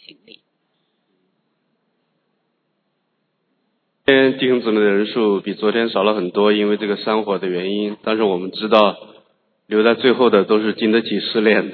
经历。 今天弟兄姊妹的人数比昨天少了很多，因为这个山火的原因。但是我们知道，留在最后的都是经得起试炼的。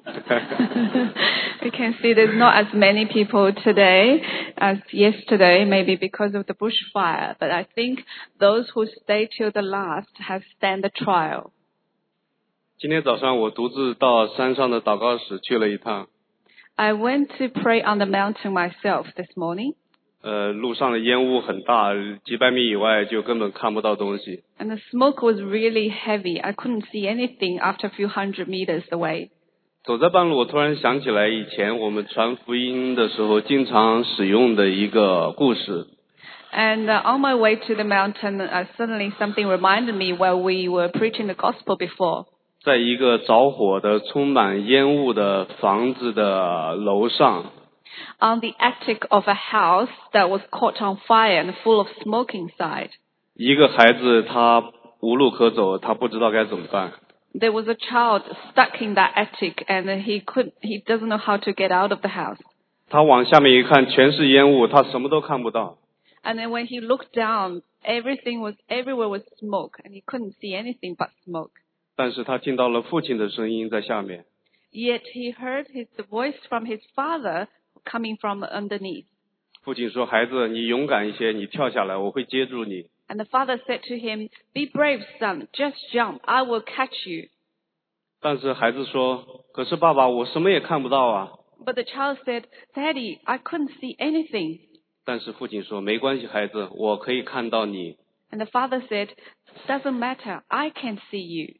We can see there's not as many people today as yesterday, maybe because of the bushfire. But I think those who stay till the last have stand the trial. 今天早上我独自到山上的祷告室去了一趟。 I went to pray on the mountain myself this morning. 路上的烟雾很大，几百米以外就根本看不到东西。 And the smoke was really heavy. I couldn't see anything after a few hundred meters away. 走在半路，我突然想起来以前我们传福音的时候经常使用的一个故事。 And on my way to the mountain, suddenly something reminded me where we were preaching the gospel before. 在一个着火的、充满烟雾的房子的楼上。 On the attic of a house that was caught on fire and full of smoke inside. 一个孩子他无路可走，他不知道该怎么办。 There was a child stuck in that attic and he doesn't know how to get out of the house. 他往下面一看，全是烟雾，他什么都看不到。 And then when he looked down, everywhere was smoke and he couldn't see anything but smoke. 但是他听到了父亲的声音在下面。 Yet he heard the voice from his father coming from underneath. 父亲说：“孩子，你勇敢一些，你跳下来，我会接住你。” And the father said to him, "Be brave, son. Just jump. I will catch you." 但是孩子说：“可是爸爸，我什么也看不到啊。” But the child said, "Daddy, I couldn't see anything." 但是父亲说：“没关系，孩子，我可以看到你。” And the father said, "Doesn't matter. I can see you."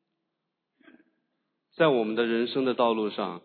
在我们的人生的道路上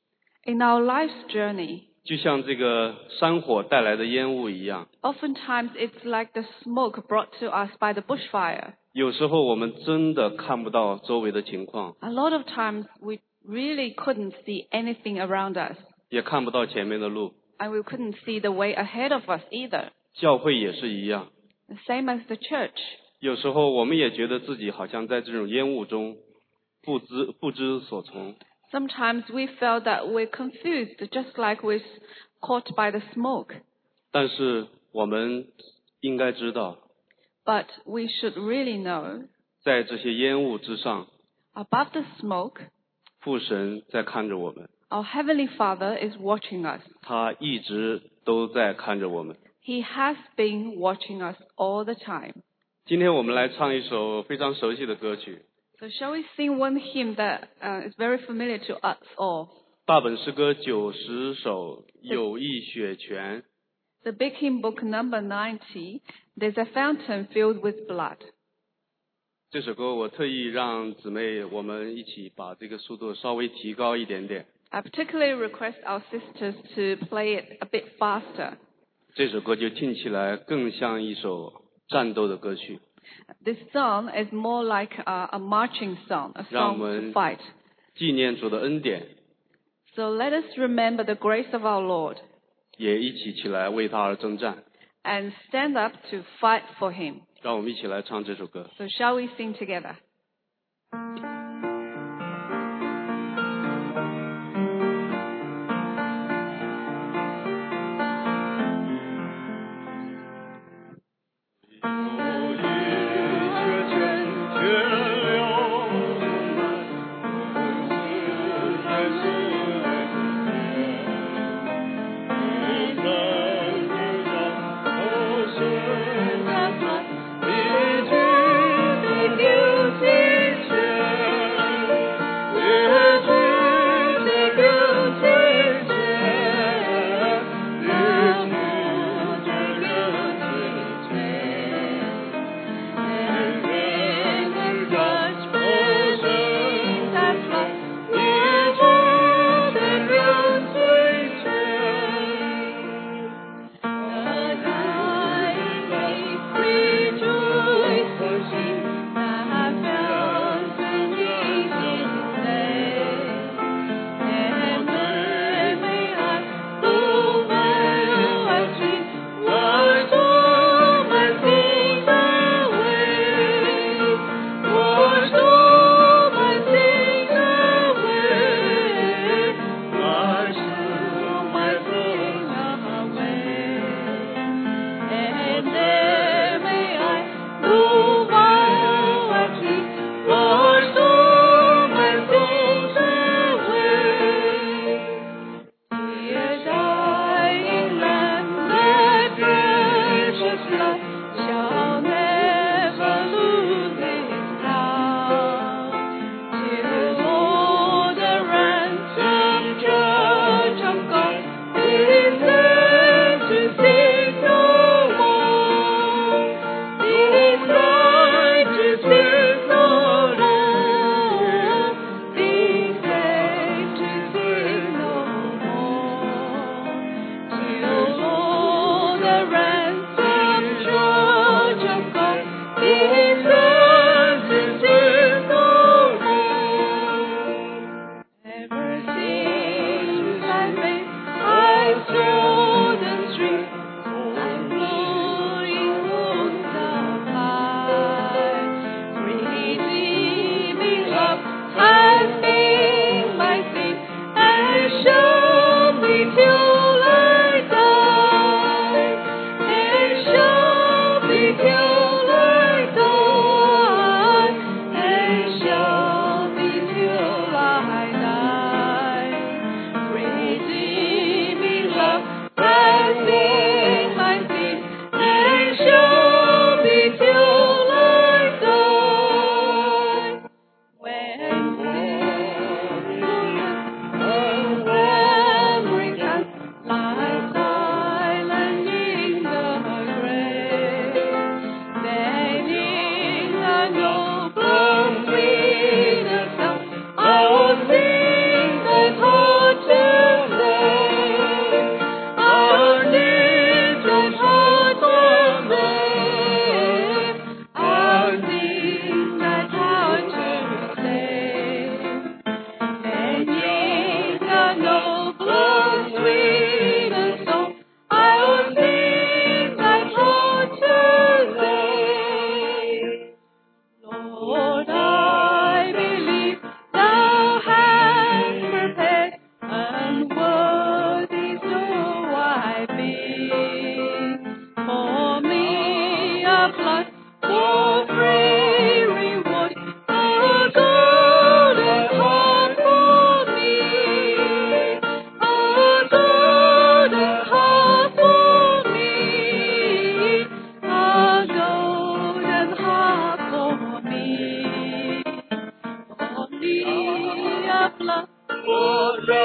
In our life's journey, 就像这个山火带来的烟雾一样， oftentimes it's like the smoke brought to us by the bushfire. 有时候我们真的看不到周围的情况， A lot of times we really couldn't see anything around us. 也看不到前面的路。 And we couldn't see the way ahead of us either. 教会也是一样， The same as the church. 有时候我们也觉得自己好像在这种烟雾中不知所从。 Sometimes we felt that we're confused, just like we're caught by the smoke. 但是我们应该知道， But we should really know, 在这些烟雾之上， above the smoke, 父神在看着我们， our Heavenly Father is watching us. 他一直都在看着我们。 He has been watching us all the time. 今天我们来唱一首非常熟悉的歌曲， So shall we sing one hymn that is very familiar to us all? 大本诗歌90首，有益血泉。 The Big Hymn Book number 90, There's a fountain filled with blood. 这首歌我特意让姊妹我们一起把这个速度稍微提高一点点。 I particularly request our sisters to play it a bit faster. 这首歌就听起来更像一首战斗的歌曲。 This song is more like a marching song, a 让 song 我们 to fight. 纪念主的恩典， So let us remember the grace of our Lord 也一起起来为他而征战。 and stand up to fight for Him. 让我们一起来唱这首歌。 So shall we sing together? Beautiful.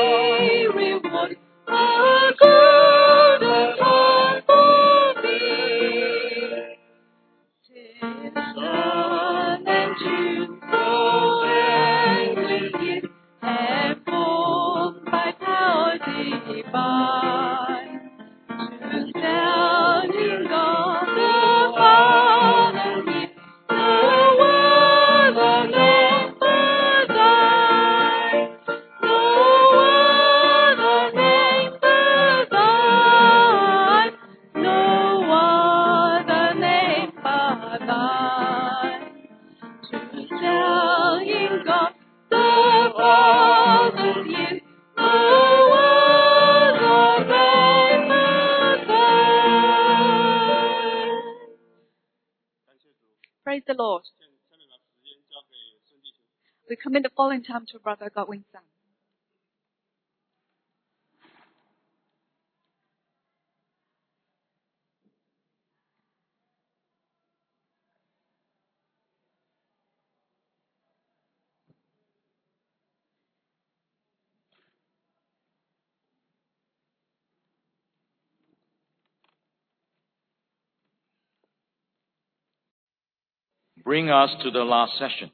reward, a good and for me. Sun and June, so angry is, and formed by power divine, to tell you God the Father gives the word of never die. No other name but thine. No other name but thine. To tell him God the Father's gift, no other name but thine. Praise the Lord. We commit the following time to Brother Godwin Sang. Bring us to the last session.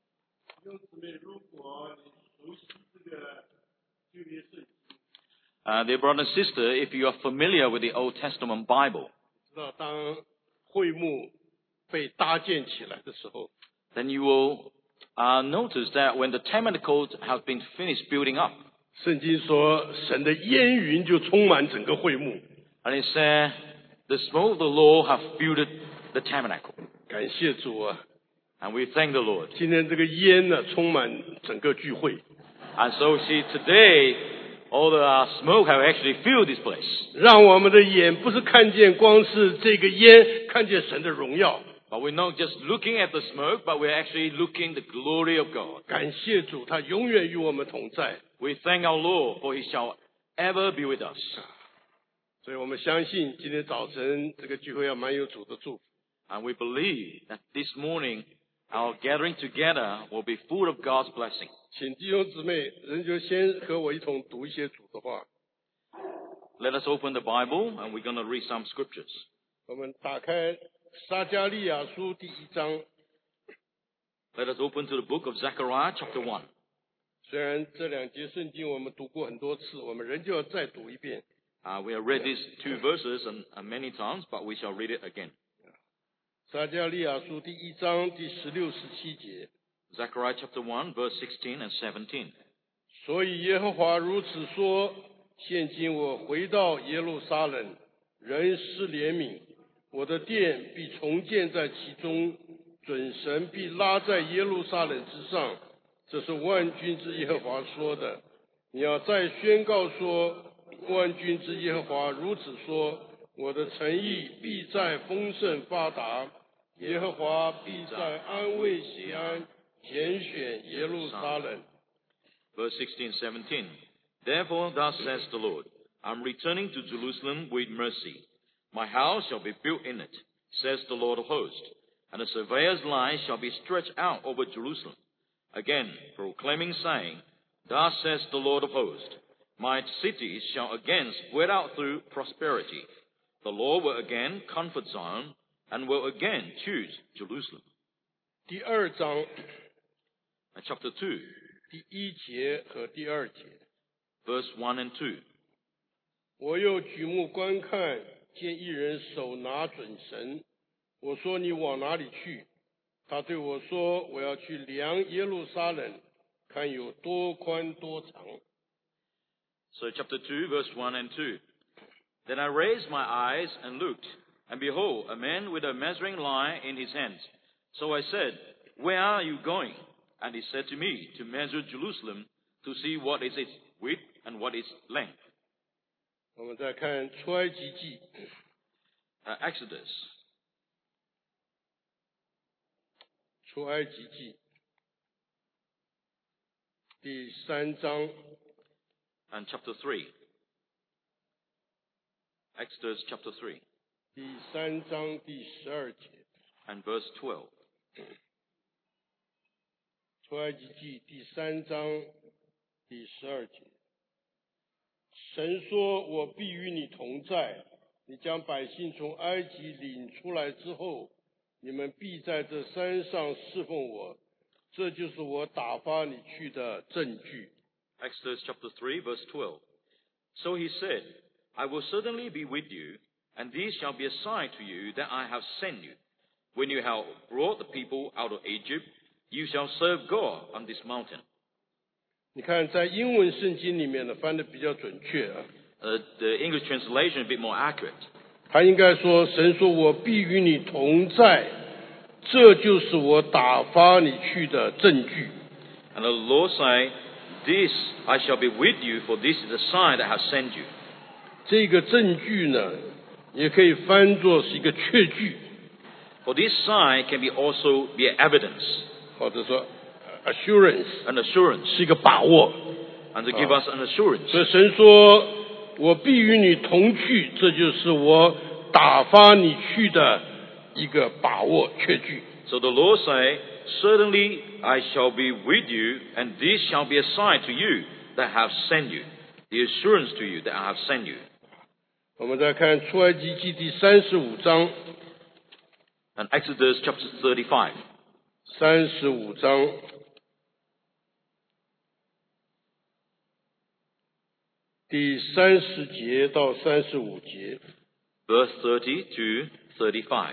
Dear brother and sister, if you are familiar with the Old Testament Bible, 知道当会幕被搭建起来的时候， then you will notice that when the tabernacle has been finished building up, 圣经说神的烟云就充满整个会幕。 and it said, the smoke of the Lord have filled the tabernacle. 感谢主啊！ And we thank the Lord. 今天这个烟呢，充满整个聚会， And so see, today, all the smoke have actually filled this place. 让我们的眼不是看见光是这个烟，看见神的荣耀。 But we're not just looking at the smoke, but we're actually looking at the glory of God. 感谢主，他永远与我们同在。 We thank our Lord, for He shall ever be with us. 所以我们相信今天早晨这个聚会要蛮有主的祝福。 And we believe that this morning, our gathering together will be full of God's blessing. 请弟兄姊妹，人就先和我一同读一些主的话。 Let us open the Bible, and we're going to read some scriptures. 我们打开撒迦利亚书第1章。 Let us open to the book of Zechariah, chapter 1. 虽然这2节圣经我们读过很多次，我们仍旧要再读一遍。 We have read these 2 verses many times, but we shall read it again. 撒迦利亚书第1章第16、17节。 Zechariah chapter 1, verse 16 and 17. 所以耶和华如此说：现今我回到耶路撒冷，仍施怜悯，我的殿必重建在其中，准绳必拉在耶路撒冷之上。这是万军之耶和华说的。你要再宣告说：万军之耶和华如此说：我的诚意必在丰盛发达，耶和华必在安慰西安，拣选耶路撒冷。 Verse 16, 17. Therefore thus says the Lord, I'm returning to Jerusalem with mercy. My house shall be built in it, says the Lord of hosts, and a surveyor's line shall be stretched out over Jerusalem. Again, proclaiming, saying, Thus says the Lord of hosts, my cities shall again spread out through prosperity. The Lord will again comfort Zion, and will again choose Jerusalem. 第2章 And chapter 2, 第1节和第2节。 verse 1 and 2. 我又举目观看，见一人手拿准绳。我说：你往哪里去？他对我说：我要去量耶路撒冷，看有多宽多长。 So chapter 2, verse 1 and 2. Then I raised my eyes and looked, and behold, a man with a measuring line in his hands. So I said, Where are you going? And he said to me, To measure Jerusalem, to see what is its width and what its length. 我们再看出埃及记， Exodus, 出埃及记第3章 and chapter 3. Exodus chapter 3 第3章第12节， and verse 12. 出埃及记第3章第12节。 神说：“我必与你同在。你将百姓从埃及领出来之后，你们必在这山上侍奉我。这就是我打发你去的证据。” Exodus chapter 3, verse 12. So he said, I will certainly be with you, and this shall be a sign to you that I have sent you. When you have brought the people out of Egypt, you shall serve God on this mountain. 你看，在英文圣经里面呢，翻得比较准确啊。 The English translation is a bit more accurate. 他应该说：“神说我必与你同在，这就是我打发你去的证据。” And the Lord say, This I shall be with you, for this is the sign that I have sent you. 这个证据呢，也可以翻作是一个确据， For this sign can be also be an evidence, 或者说 assurance， an assurance, 是一个把握。 and to give us an assurance. 所以神说：“我必与你同去，这就是我打发你去的一个把握确据。” So the Lord say, Certainly I shall be with you, and this shall be a sign to you that I have sent you, the assurance to you that I have sent you. 我们再看出埃及记第35章 And Exodus chapter 35, ，35章第30节到35节。 verse 30 to 35.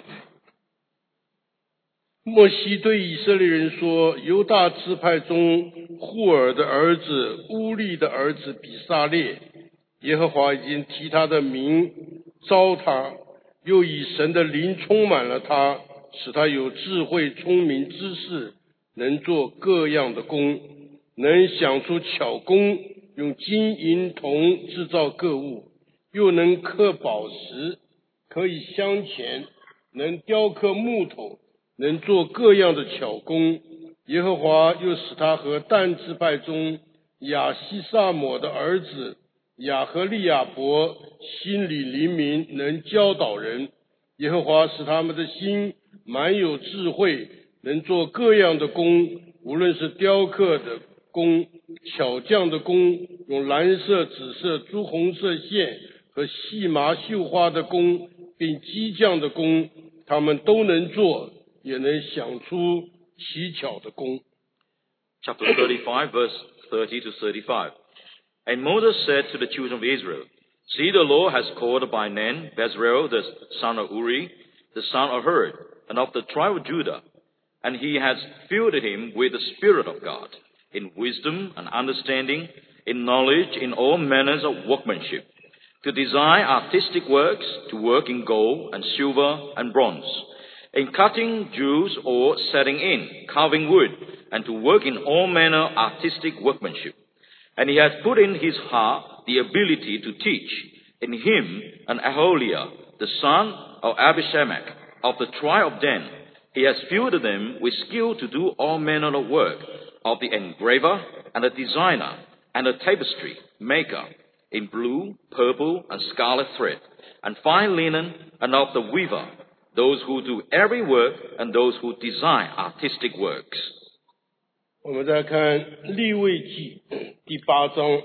摩西对以色列人说：“犹大支派中户尔的儿子乌利的儿子比撒列，耶和华已经提他的名召他，又以神的灵充满了他，使他有智慧、聪明、知识，能做各样的工，能想出巧工，用金银铜制造各物，又能刻宝石，可以镶嵌，能雕刻木头，能做各样的巧工。耶和华又使他和但支派中亚西萨抹的儿子亚和利亚伯心里灵敏，能教导人。耶和华使他们的心满有智慧，能做各样的工，无论是雕刻的工、巧匠的工，用蓝色、紫色、朱红色线和细麻绣花的工，并机匠的工，他们都能做，也能想出奇巧的工。 Chapter 35, verse 30 to 35. And Moses said to the children of Israel, See, the Lord has called by name Bezalel, the son of Uri, the son of Hur, and of the tribe of Judah, and he has filled him with the Spirit of God, in wisdom and understanding, in knowledge, in all manners of workmanship, to design artistic works, to work in gold and silver and bronze, in cutting jewels or setting in, carving wood, and to work in all manner of artistic workmanship. And he has put in his heart the ability to teach. In him and Aholiah, the son of Abishamach, of the tribe of Dan, he has filled them with skill to do all manner of work, of the engraver and the designer and the tapestry maker, in blue, purple, and scarlet thread, and fine linen, and of the weaver, those who do every work and those who design artistic works. 我们再看利未记第8章，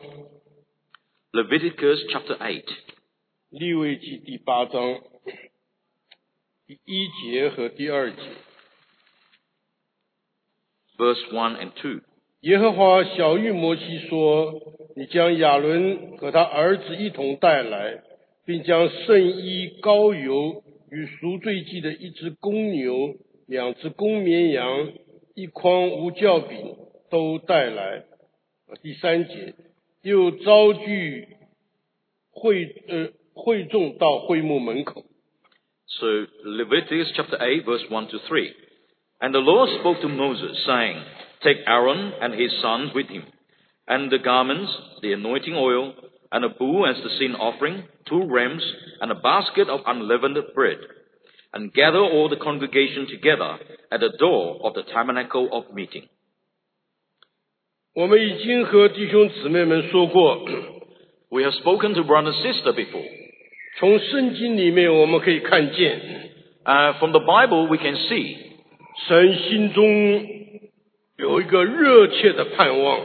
Leviticus chapter 8, 利未记第8章第1节和第2节。 verse 1 and 2. 耶和华晓谕摩西说：“你将亚伦和他儿子一同带来，并将圣衣、膏油与赎罪祭的1只公牛、2只公绵羊、1筐无酵饼都带来。”第3节，又招聚会众到会幕门口。 So Leviticus chapter 8, verse 1 to 3. And the Lord spoke to Moses, saying, Take Aaron and his sons with him, and the garments, the anointing oil, and a bull as the sin offering, 2 rams, and a basket of unleavened bread, and gather all the congregation together at the door of the tabernacle of meeting. 我们已经和弟兄姊妹们说过， We have spoken to brother and sister before. 从圣经里面我们可以看见， From the Bible we can see 神心中有一个热切的盼望，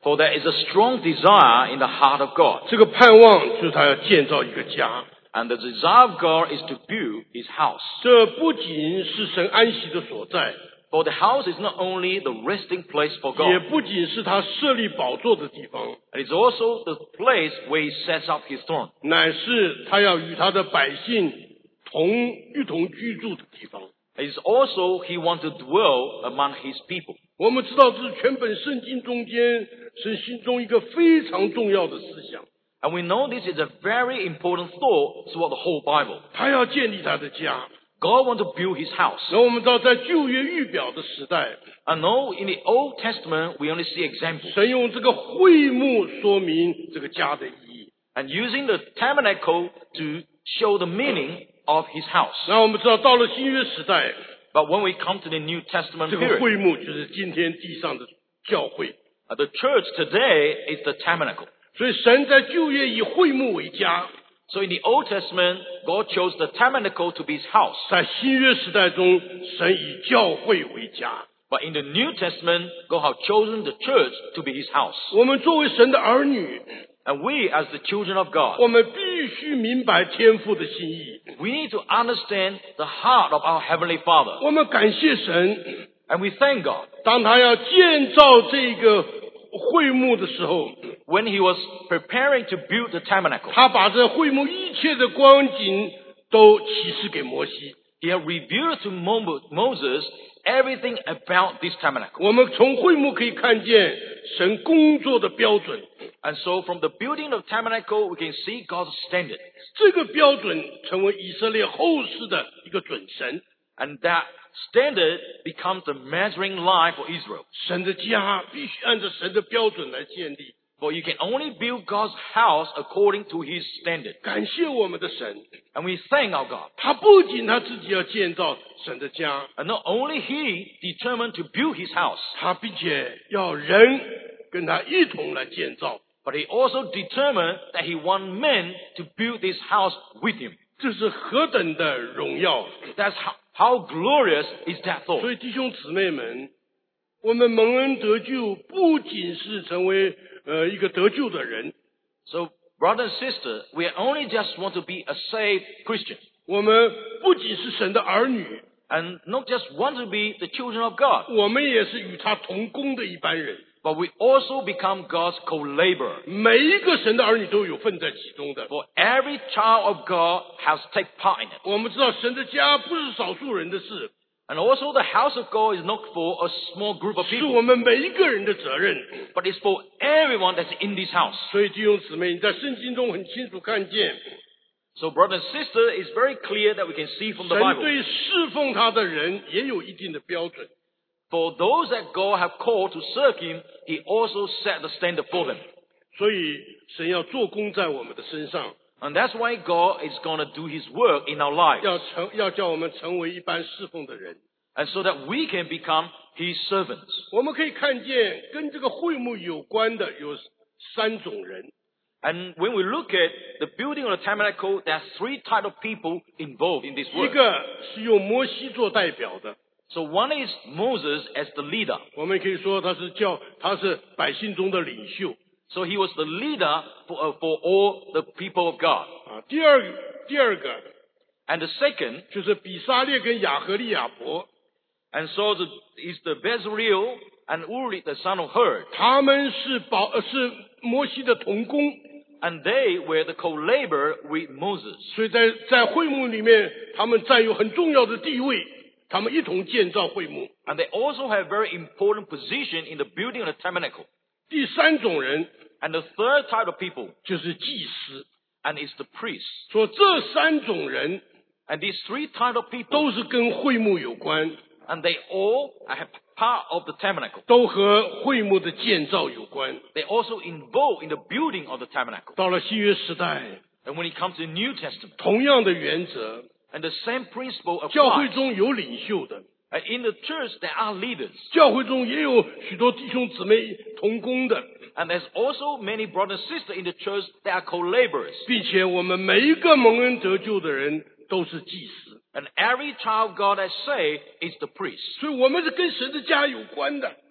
For there is a strong desire in the heart of God. 这个盼望就是他要建造一个家。 And the desire of God is to build his house. 这不仅是神安息的所在， For the house is not only the resting place for 也 God, 不仅是他设立宝座的地方， it is also the place where he sets up his throne. 乃是他要与他的百姓一同居住的地方。 It is also he wants to dwell among his people. 我们知道这是全本圣经中间神心中一个非常重要的思想， And we know this is a very important thought throughout the whole Bible. 他要建立他的家。 God wants to build his house. 然后我们知道在旧约预表的时代， I know in the Old Testament we only see examples. 神用这个会幕说明这个家的意义。 And using the tabernacle to show the meaning of his house. 然后我们知道到了新约时代， But when we come to the New Testament 这个 period, 会幕就是今天地上的教会。 the church today is the tabernacle. 所以神在旧约以会幕为家， So in the Old Testament, God chose the tabernacle to be his house. 在新约时代中，神以教会为家。 But in the New Testament, God has chosen the church to be his house. 我们作为神的儿女， And we as the children of God, 我们必须明白天父的心意。 we need to understand the heart of our Heavenly Father. 我们感谢神， And we thank God. 当他要建造这个会幕的时候， When he was preparing to build the tabernacle, 他把这会幕一切的光景都启示给摩西。 he had revealed to Moses everything about this tabernacle. 我们从会幕可以看见神工作的标准， And so from the building of tabernacle, we can see God's standard. 这个标准成为以色列后世的一个准绳。 And that standard becomes the measuring line for Israel. 神的家必须按照神的标准来建立。 For you can only build God's house according to his standard. 感谢我们的神， And we thank our God. 他不仅他自己要建造神的家， And not only he determined to build his house, 他并且要人跟他一同来建造。 but he also determined that he want men to build this house with him. 这是何等的荣耀！ That's how glorious is that thought. 所以弟兄姊妹们，我们蒙恩得救，不仅是成为一个得救的人， So, brother and sister, we only just want to be a saved Christian. 我们不仅是神的儿女， And not just want to be the children of God, 我们也是与他同工的一般人。 but we also become God's co-laborer. 每一个神的儿女都有份在其中的。 For every child of God has take part in it. 我们知道神的家不是少数人的事， And also the house of God is not for a small group of 是 people, 我们每一个人的责任。 but it's for everyone that's in this house. 所以弟兄姊妹，你在圣经中很清楚看见， So brother and sister, it's very clear that we can see from the 神 Bible. 对侍奉他的人也有一定的标准。 For those that God have called to serve him, he also set the standard for them. 所以神要做工在我们的身上， And that's why God is going to do his work in our lives. 要叫我们成为一般侍奉的人。 And so that we can become his servants. 我们可以看见跟这个会幕有关的有三种人， And when we look at the building of the tabernacle, there are three types of people involved in this 一 work. 个是用摩西做代表的， So one is Moses as the leader. 我们可以说他是百姓中的领袖 So he was the leader for all the people of God. 啊。第二个 And the second, 就是比撒列跟亚和利亚伯， and so is the Bezaleel and Uri, the son of Hur. 他们是摩西的同工， And they were the co-laborer with Moses. 所以在会幕里面，他们占有很重要的地位，他们一同建造会幕。 And they also have very important position in the building of the tabernacle. 第三种人 And the third type of people, 就是祭司， and it's the priest. 说这三种人 And these three type of people, 都是跟会幕有关， and they all have part of the tabernacle. 都和会幕的建造有关。 They also involved in the building of the tabernacle. 到了新约时代， And when it comes to the New Testament, 同样的原则， and the same principle 教会 applies. 中有领袖的， And in the church, there are leaders. 教会中也有许多弟兄姊妹同工的， And there's also many brothers and sisters in the church that are co-laborers. 并且我们每一个蒙恩得救的人都是祭司， And every child of God that saved is the priest. 所以我们是跟神的家有关的。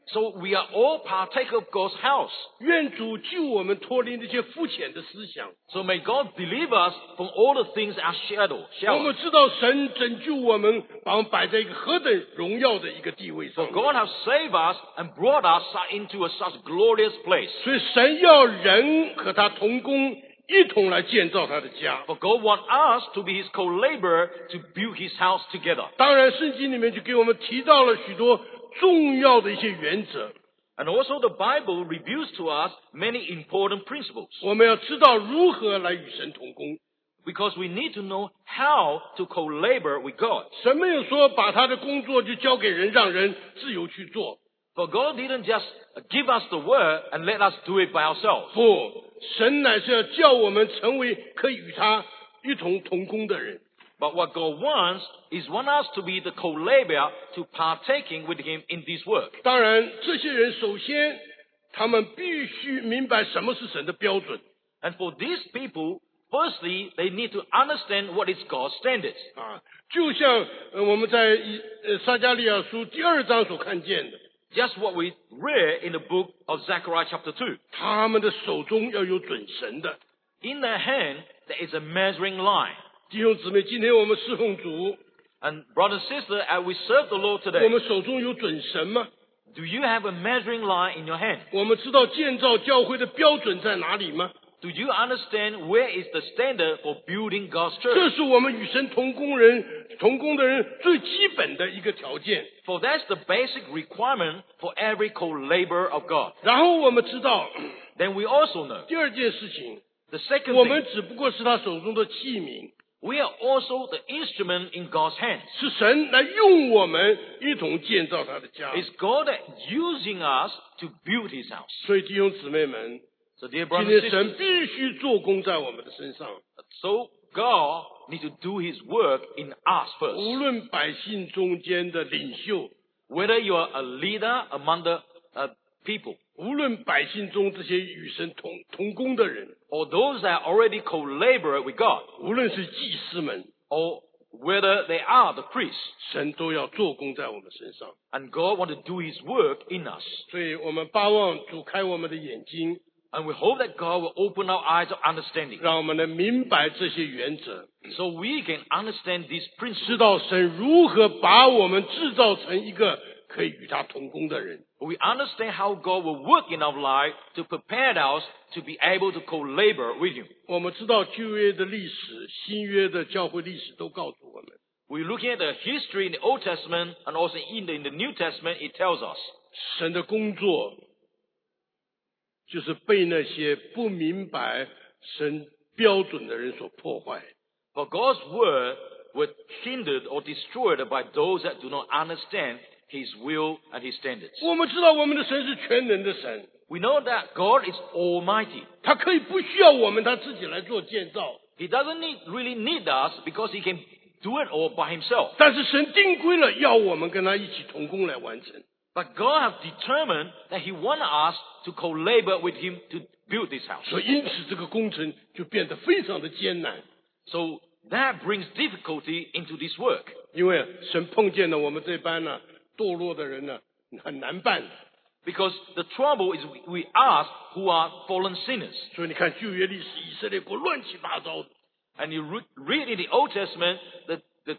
So we are all partaker of God's house. 愿主救我们脱离那些肤浅的思想。 So may God deliver us from all the things that are 我 shallow. 们知道神拯救我们，把我们摆在一个何等荣耀的一个地位 For 上。 God has saved us and brought us into such glorious place. 所以神要人和他同工，一同来建造他的家。 For God wants us to be His co-laborer to build His house together. 当然，圣经里面就给我们提到了许多重要的一些原则。 And also the Bible reveals to us many important principles. 我们要知道如何来与神同工。 Because we need to know how to co-labor with God. 神没有说把他的工作就交给人，让人自由去做。 For God didn't just give us the word and let us do it by ourselves. 不，神乃是要叫我们成为可以与他一同同工的人。 But what God wants is want us to be the co-laborer to partaking with Him in this work. 当然，这些人首先他们必须明白什么是神的标准 And for these people, firstly, they need to understand what is God's standards. 啊，就像我们在撒迦利亚书第2章所看见的， Just what we read in the book of Zechariah chapter 2. 他们的手中要有准绳的。 In their hand, there is a measuring line. 弟兄姊妹，今天我们侍奉主， And brother and sister, as we serve the Lord 我 today, 们手中有准绳吗？ do you have a measuring line in your hand? 我们知道建造教会的标准在哪里吗？ Do you understand where is the standard for building God's 这 church? 是我们与神同工的人最基本的一个条件。 For that's the basic requirement for every co-laborer of God. 然后我们知道 Then we also know 第二件事情， the second 我们 thing, 只不过是他手中的器皿， we are also the instrument in God's hands. 是神来用我们一同建造他的家。 It's God that using us to build His house. 所以弟兄姊妹们， So dear 今 brothers 天 and 神 sisters, 必须做工在我们的身上， so God needs to do His work in us 无 first. 论百姓中间的领袖， Whether you are a leader among the people, 无论百姓中这些与神同工的人， or those that are already co-laborer with God, 无论是祭司们， or whether they are the priests, 神都要做工在我们身上。 and God wants to do His work in us. 所以我们巴望主开我们的眼睛， And we hope that God will open our eyes of understanding, 让我们能明白这些原则， so we can understand these 知 principles. 道神如何把我们制造成一个可以与他同工的人。 We understand how God will work in our life to prepare us to be able to co-labor with Him. 我们知道旧约的历史、新约的教会历史都告诉我们， We're looking at the history in the Old Testament and also in the New Testament. It tells us 神的工作就是被那些不明白神标准的人所破坏。 for God's word was hindered or destroyed by those that do not understand His will and His standards. 我们知道我们的神是全能的神， We know that God is Almighty. 他可以不需要我们，他自己来做建造。 He doesn't really need us because He can do it all by Himself. 但是神定规了，要我们跟他一起同工来完成。 But God has determined that He wants us to co-labor with Him to build this house. 所以因此这个工程就变得非常的艰难， So that brings difficulty into this work. 因为神碰见了我们这班堕落的人很难办。 Because the trouble is we ask who are fallen sinners. 所以你看旧约历史，以色列国乱七八糟的。 And you read in the Old Testament that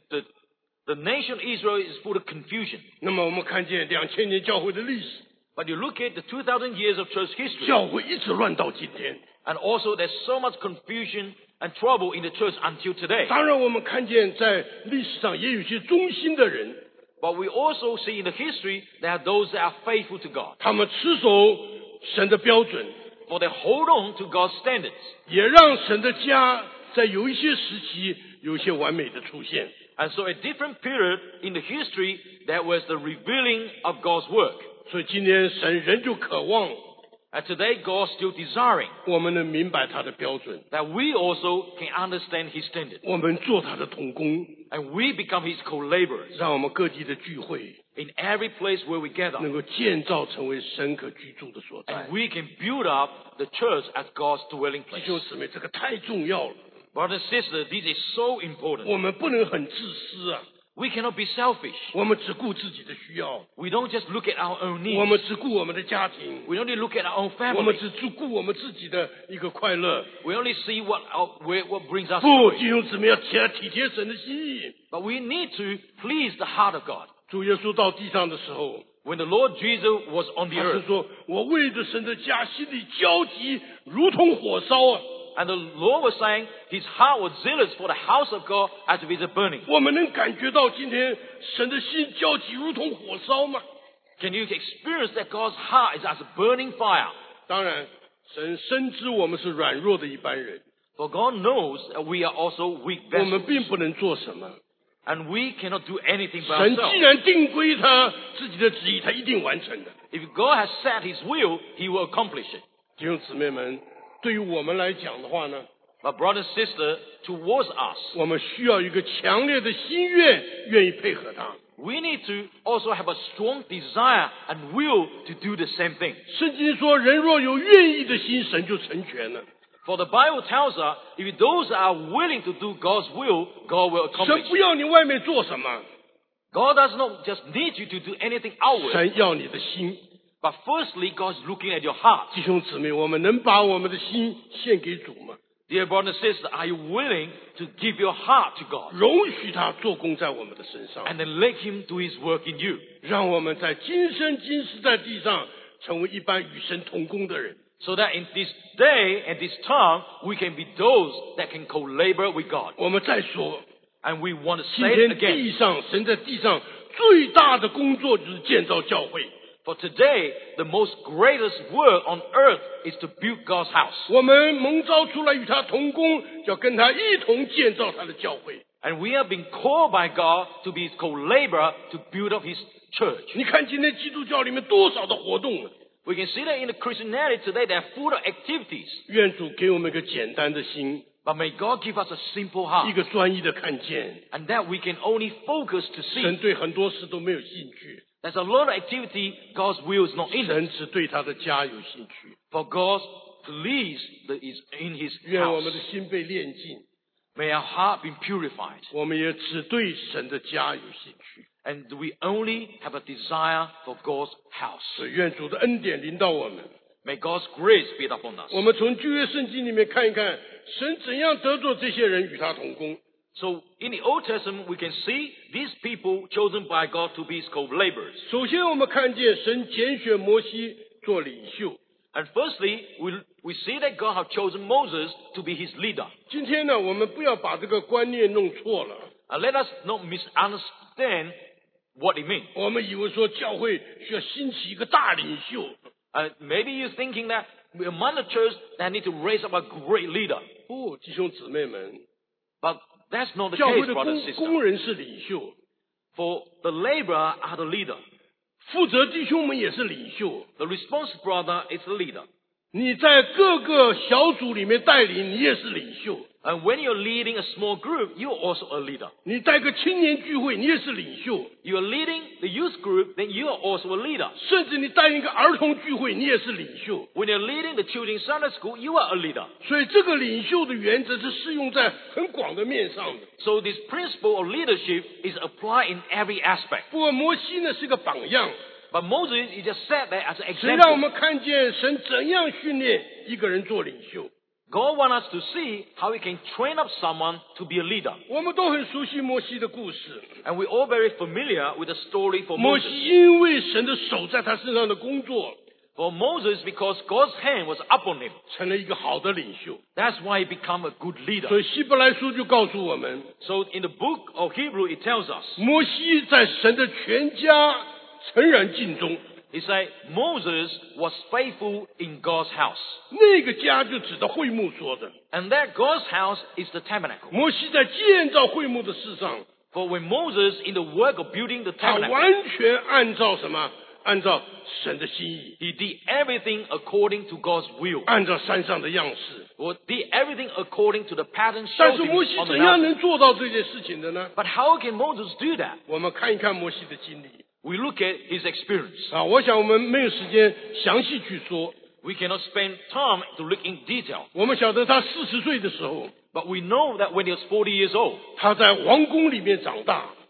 the nation Israel is full of confusion. 那么我们看见2000年教会的历史， But you look at the 2,000 years of church history, 教会一直乱到今天。 and also there's so much confusion and trouble in the church until today. 当然，我们看见在历史上也有一些忠心的人， But we also see in the history there are those that are faithful to God. 他们持守神的标准， For they hold on to God's standards. 也让神的家在有一些时期有一些完美的出现。 And so at different period in the history, there was the revealing of God's work. 所以今天神仍旧渴望 And today God's still desiring 我们能明白他的标准， that we also can understand His standards. 我们做他的同工， And we become His co-laborers 让我们各地的聚会 in every place where we gather. 能够建造成为神可居住的所在 And。we can build up the church as God's dwelling 弟 place. 兄姊妹，这个太重要了， Brothers and sisters, this is so important. 我们不能很自私啊！ We cannot be selfish. 我们只顾自己的需要， We don't just look at our own 我 needs. 们只顾我们的家庭， We only look at our own 我们 family. 只顾我们自己的一个快乐。 We only see what brings us 不， joy. 弟兄姊妹要体贴神的心意。 But we need to please the heart of God. 主耶稣到地上的时候， When the Lord Jesus was on the 他是 earth, 说：“我为着神的家，心里焦急，如同火烧啊！” and the Lord was saying his heart was zealous for the house of God as if it's burning. 我们能感觉到今天神的心焦急，如同火烧吗？ Can you experience that God's heart is as a burning fire? 当然，神深知我们是软弱的一般人， For God knows that we are also weak 我们 vessels. 并不能做什么。 And we cannot do anything by 神既 ourselves. 然定规他自己的旨意，他一定完成的。 If God has set his will, he will accomplish it. 弟兄姊妹们，对于我们来讲的话呢， But brother and sister, towards us, 我们需要一个强烈的心愿，愿意配合他。 we need to also have a strong desire and will to do the same thing. 圣经说，人若有愿意的心，神就成全了。 For the Bible tells us, if those are willing to do God's will, God will 神 accomplish 不 it. 要你外面做什么， God does not just need you to do anything outward, 神要你的心。 but firstly, God is looking at your heart. 弟兄姊妹，我们能把我们的心献给主吗？ Dear brother and sister, are you willing to give your heart to God 容许他做工在我们的身上， and then let him do his work in you? 让我们在今生今世在地上成为一般与神同工的人。 So that in this day and this time, we can be those that can co-labor with God. 我们再说， And we want to 今 say it 天 again. 地上神在地上最大的工作就是建造教会。 For today, the most greatest work on earth is to build God's house. 我们蒙召出来与他同工，要跟他一同建造他的教会。 And we have been called by God to be his co-laborer to build up his church. 你看今天基督教里面多少的活动啊！ We can see that in the Christianity today, they are full of activities. 愿主给我们一个简单的心， But may God give us a simple 一 heart. 个专一的看见。 And that we can only focus to 神 see. 对很多事都没有兴趣， There's a lot of activity, God's will is not in it. 神只对他的家有兴趣。 For God please is in his 愿我们的 house. 心被炼净， May our heart be purified. 我们也只对神的家有兴趣。 And we only have a desire for God's house. 所以愿主的恩典临到我们。 May God's grace be upon us. 我们从旧约圣经里面看一看，神怎样得着这些人与他同工。 So in the Old Testament, we can see these people chosen by God to be his co-laborers. 首先，我们看见神拣选摩西做领袖。 And firstly, we see that God has chosen Moses to be his leader. 今天呢，我们不要把这个观念弄错了。 And let us not misunderstand what it means. 我们以为说教会需要兴起一个大领袖， Maybe you're thinking that among the church, they need to raise up a great leader. 不，弟兄姊妹们， But that's not the 教会 case, 的 brother and 工 sister. 人是领袖， For the laborer are the leader. 负责弟兄们也是领袖。 The responsible brother is the leader. 你在各个小组里面带领，你也是领袖。 And when you're leading a small group, you're also a leader. 你带个青年聚会，你也是领袖。 You're leading the youth group, then you're also a leader. 甚至你带一个儿童聚会，你也是领袖。 When you're leading the children's Sunday school, you are a leader. 所以这个领袖的原则是适用在很广的面上的。 So this principle of leadership is applied in every aspect. 不过摩西呢是个榜样， But Moses, he just set that as an 谁让我 example. 们看见神怎样训练一个人做领袖？ God wants us to see how he can train up someone to be a leader. 我们都很熟悉摩西的故事。 And we're all very familiar with the story for 摩西 Moses. 因为神的手在他身上的工作， For Moses, because God's hand was upon him. 成了一个好的领袖。 That's why he became a good leader. 所以希伯来书就告诉我们， So in the book of Hebrew, it tells us, 摩西在神的全家诚然尽忠。 it says Moses was faithful in God's house. 那个家就指的会幕说的。 And that God's house is the tabernacle. 摩西在建造会幕的事上， For when Moses, in the work of building the 他 tabernacle, 完全按照什么？按照神的心意， he did everything according to God's will. 按照山上的样式。 Or did everything according to the pattern 但 shown 是摩西 on the 怎样 mountain. 能做到这件事情的呢？ But how can Moses do that? 我们看一看摩西的经历 We look at his experience. 啊！我想我们没有时间详细去说。 We cannot spend time to look in detail. 我们晓得他40岁的时候， But we know that when he was 40 years old, 他在王宫里面长大，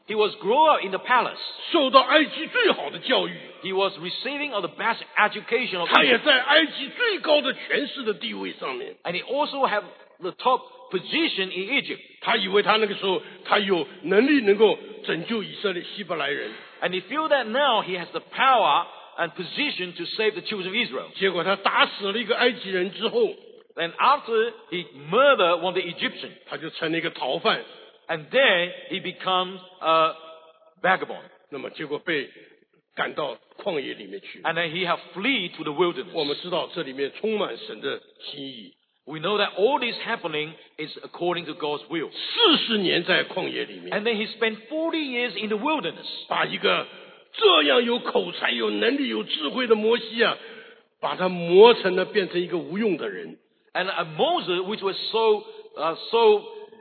He was grown up in the palace. 受到埃及最好的教育， He was receiving of the best education of 他也 Egypt. 在埃及最高的权势的地位上面。 And he also had the top position in Egypt. 他以为他那个时候他有能力能够拯救以色列希伯来人， And he feel that now he has the power and position to save the children of Israel. 结果他打死了一个埃及人之后， And after he murdered one of the Egyptians, 他就成了一个逃犯， and then he becomes a vagabond. 那么结果被赶到旷野里面去。 And then he have flee to the wilderness. 我们知道这里面充满神的心意。 We know that all this happening is according to God's will. 40年在旷野里面， And then he spent 40 years in the wilderness. 把一个这样有口才、有能力、有智慧的摩西啊，把他磨成了变成一个无用的人。 And Moses, which was so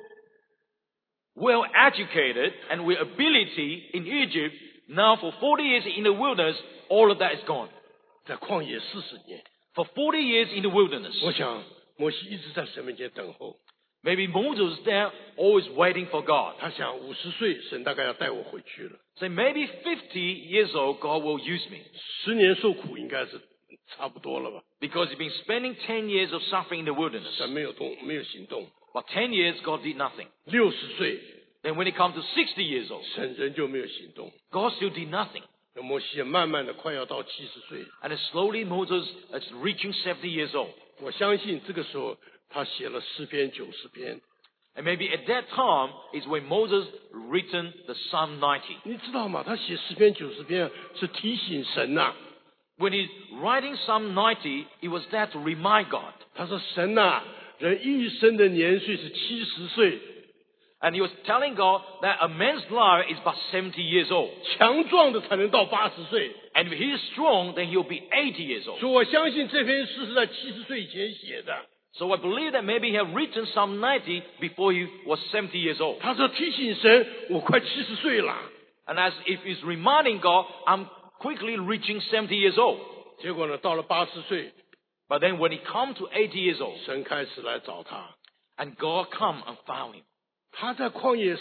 well educated and with ability in Egypt, now for 40 years in the wilderness, all of that is gone. 在旷野40年， For 40 years in the wilderness. 我想摩西一直在神面前等候。 Maybe Moses was there always waiting for God. 他想50岁，神大概要带我回去了。 So maybe 50 years old, God will use me. 10年受苦应该是差不多了吧？ Because he's been spending 10 years of suffering in the wilderness. 神没有动，没有行动。 But 10 years, God did nothing. 60岁， Then when it comes to 60 years old, 神仍旧没有行动。 God still did nothing. 那摩西也慢慢的快要到70岁， And then slowly Moses is reaching 70 years old. 我相信这个时候他写了诗篇90篇。 And maybe at that time is when Moses written the Psalm 90. 你知道吗？他写诗篇90篇是提醒神呐、 When he's writing Psalm 90, it was there to remind God. 他说神呐、人一生的年岁是70岁， And he was telling God that a man's life is but 70 years old. 强壮的才能到80岁。 And if he is strong, then he'll be 80 years old. 所以我相信这篇诗是在70岁以前写的。 So I believe that maybe he had written Psalm 90 before he was 70 years old. 他说提醒神，我快70岁了。 And as if he's reminding God, I'm quickly reaching 70 years old. 结果呢，到了80岁， But then when he come to 80 years old, 神开始来找他。 and God come and found him. 他在旷野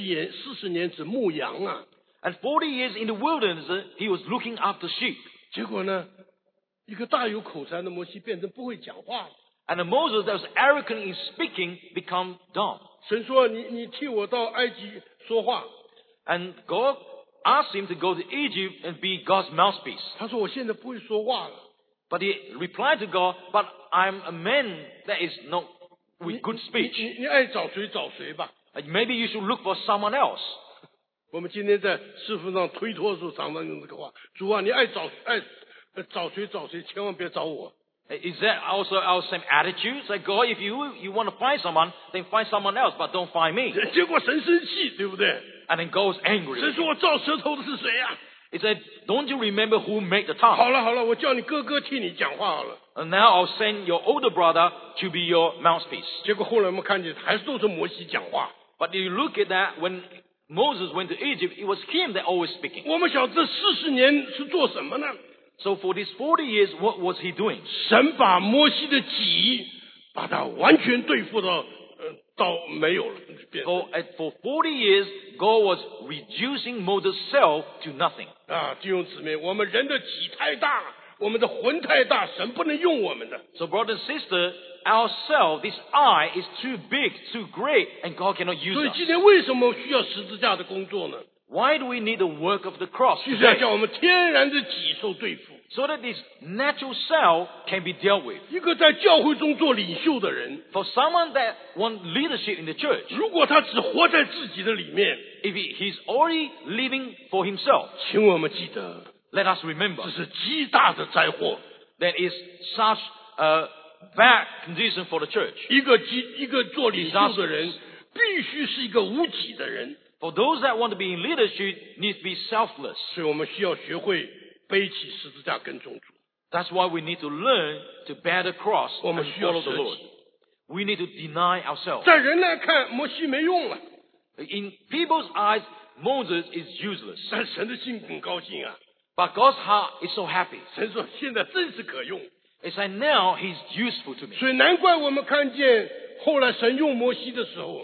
40年只牧羊啊， And 40 years in the wilderness, he was looking after sheep. 结果呢，一个大有口才的摩西变成不会讲话了。 And the Moses that was arrogant in speaking become dumb. 神说你替我到埃及说话。 And God asked him to go to Egypt and be God's mouthpiece. 他说我现在不会说话了。 But he replied to God, but I'm a man that is not with good 你 speech. 你爱找谁找谁吧。 Maybe you should look for someone else. 我们今天在师傅上推脱的时候，常常用这个话：主啊，你爱找谁找谁，千万别找我。 Is that also our same attitude? It's like, God, if you want to find someone, then find someone else, but don't find me. 结果神生气，对不对？ And then God was angry. 神说我造舌头的是谁呀、 He said, don't you remember who made the tongue? 好了，我叫你哥哥替你讲话好了。 And now I'll send your older brother to be your mouthpiece. 结果后来我们看见，还是都是摩西讲话。 But you look at that, when Moses went to Egypt, it was him that always speaking. 我们晓得这40年是做什么呢？ So for these 40 years, what was he doing? 神把摩西的己，把他完全对付到没有了，变 For 40 years, God was reducing Moses' self to nothing. 啊，弟兄姊妹，我们人的己太大，我们的魂太大，神不能用我们的。 So brother and sister, ourselves, this I is too big, too great, and God cannot use 所以 us. 今天为什么需要十字架的工作呢？ Why do we need the work of the cross 就是要 today? 叫我们天然的己受对付。 So that this natural self can be dealt with. 一个在教会中做领袖的人， For someone that wants leadership in the church, 如果他只活在自己的里面， if he's already living for himself, 请我们记得， let us remember 这是极大的灾祸。 that is such a bad condition for the church. 一个做领袖的人，必须是一个无己的人。 For those that want to be in leadership, need to be selfless. 所以我们需要学会背起十字架跟从主。 That's why we need to learn to bear the cross 我 and 们需要 follow the 舍 Lord. 己。 We need to deny ourselves. 在人来看，摩西没用了， In people's eyes, Moses is useless. 但神的心很高兴啊。 But God's heart is so happy. 神说现在真是可用， It's like now he's useful to me. 所以难怪我们看见后来神用摩西的时候，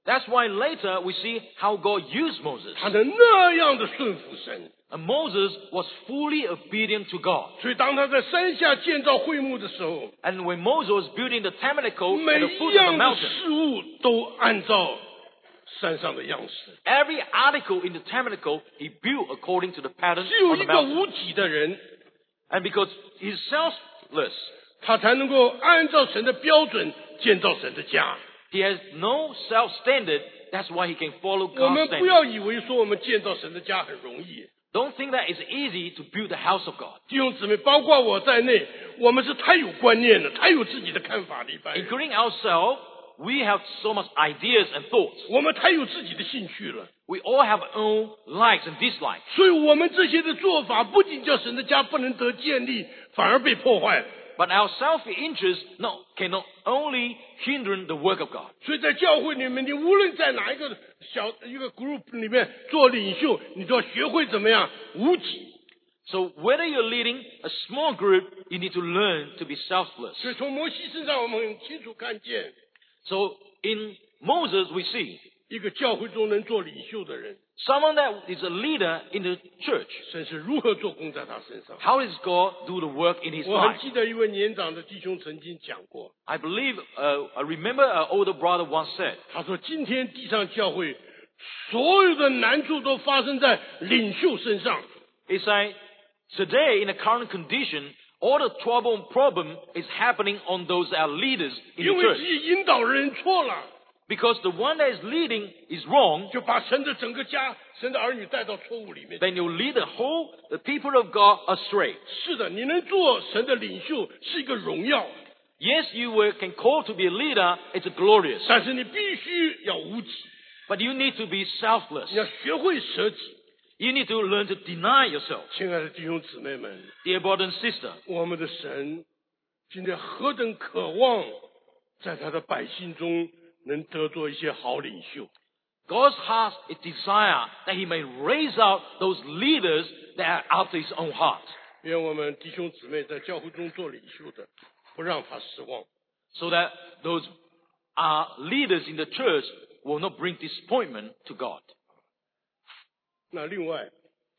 That's why later we see how God used Moses. 他能那样的顺服神。 And Moses was fully obedient to God. 所以当他在山下建造会幕的时候， And when Moses was building the tabernacle 每 at the 一 foot of the 样的 mountain, 事物都按照山上的样式。 every article in the tabernacle he built according to the pattern 只有 on 一 the 个 mountain. 无己的人， And because he's selfless, 他才能够按照神的标准建造神的家。 he has no self-standard. That's why he can follow 我 God's 们不 standard. 要以为说我们建造神的家很容易。 Don't think that it's easy to build the house of God. 弟兄姊妹，包括我在内，我们是太有观念了，太有自己的看法了。一般人， Including ourselves, we have so much ideas and thoughts. 我们太有自己的兴趣了。 We all have our own likes and dislikes. 所以我们这些的做法，不仅叫神的家不能得建立，反而被破坏了。 But our self-interest can not only hinder the work of God. 所以在教会里面，你无论在哪一个一个 group 里面做领袖，你都要学会怎么样无己。 So whether you're leading a small group, you need to learn to be selfless. 所以从摩西身上，我们很清楚看见 So in Moses, we see 一个教会中能做领袖的人， someone that is a leader in the church. 神是如何做工在他身上。 How does God do the work in his 我很 life? 记得一位年长的弟兄曾经讲过， I remember an older brother once said, 他说：“今天地上教会所有的难处都发生在领袖身上。 he said, today in the current condition, all the trouble and problem is happening on those that are leaders in 因 the 为 church. 自己引导人错了， Because the one that is leading is wrong, 就把神的整个家、神的儿女带到错误里面。 then you lead the people of God astray. 是的，你能做神的领袖是一个荣耀， Yes, you can call to be a leader, it's glorious. 但是你必须要无己， But you need to be selfless. 你要学会舍己。 You need to learn to deny yourself. 亲爱的弟兄姊妹们， Dear brother and sister, 我们的神今天何等渴望在他的百姓中能得做一些好领袖。 God's heart is desire that he may raise up those leaders that are after his own heart. 愿我们弟兄姊妹在教会中做领袖的，不让他失望。 So that those leaders in the church will not bring disappointment to God. 那另外，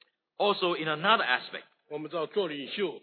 Also, in another aspect, 我们知道做领袖，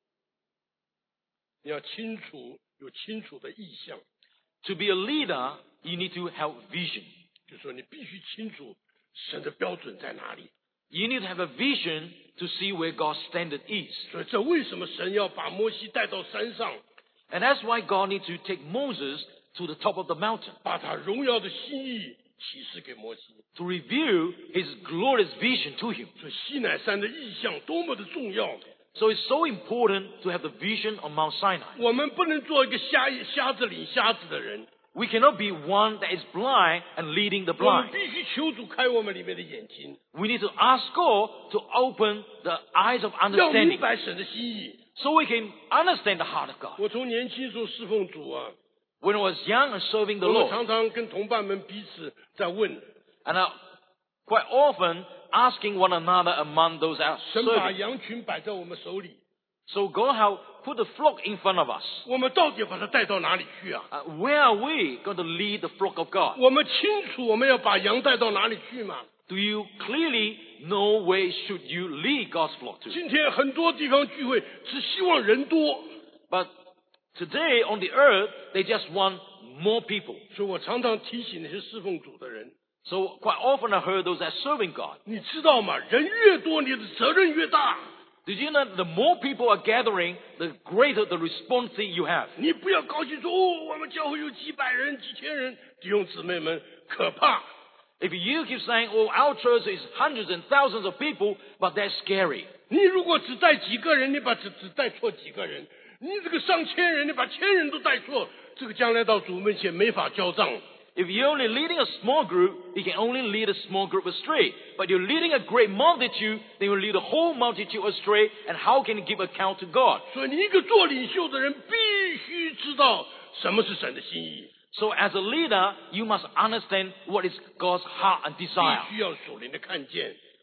你要有清楚的意向， to be a leader, you need to have vision. 就是说你必须清楚神的标准在哪里。 You need to have a vision to see where God's standard is. 所以这为什么神要把摩西带到山上， And that's why God needs to take Moses to the top of the mountain 把他荣耀的心意启示给摩西？ to reveal his glorious vision to him. 所以西乃山的意象多么的重要！ So it's so important to have the vision on Mount Sinai. 我们不能做一个瞎子领瞎子的人， We cannot be one that is blind and leading the 我们 blind. 必须求主开我们里面的眼睛， We need to ask God to open the eyes of 要明 understanding 白神的心意。 so we can understand the heart of God. 我从年轻时候侍奉主啊， When I was young and serving the 我们 Lord, 常常跟同伴们彼此在问， and quite often asking one another among those that are 神把 serving. 羊群摆在我们手里， So God have put the flock in front of us. 我们到底把它带到哪里去啊？ Where are we going to lead the flock of God? 我们清楚我们要把羊带到哪里去吗？ Do you clearly know where should you lead God's flock to? 今天很多地方聚会只希望人多， But today on the earth, they just want more people. 所以我常常提醒那些侍奉主的人， So quite often I heard those that are serving God. 你知道吗？人越多，你的责任越大。 Did you know the more people are gathering, the greater the responsibility you have? 你不要高兴说哦，我们教会有几百人、几千人，弟兄姊妹们，可怕！ If you keep saying, oh, our church is hundreds and thousands of people, but that's scary. 你如果只带几个人，你把只带错几个人；你这个上千人，你把千人都带错，这个将来到主面前没法交账。 If you're only leading a small group, you can only lead a small group astray. But you're leading a great multitude, then you lead the whole multitude astray, and how can you give account to God? 所以，你一个做领袖的人必须知道什么是神的心意， So as a leader, you must understand what is God's heart and 必 desire. 须要属灵的看见。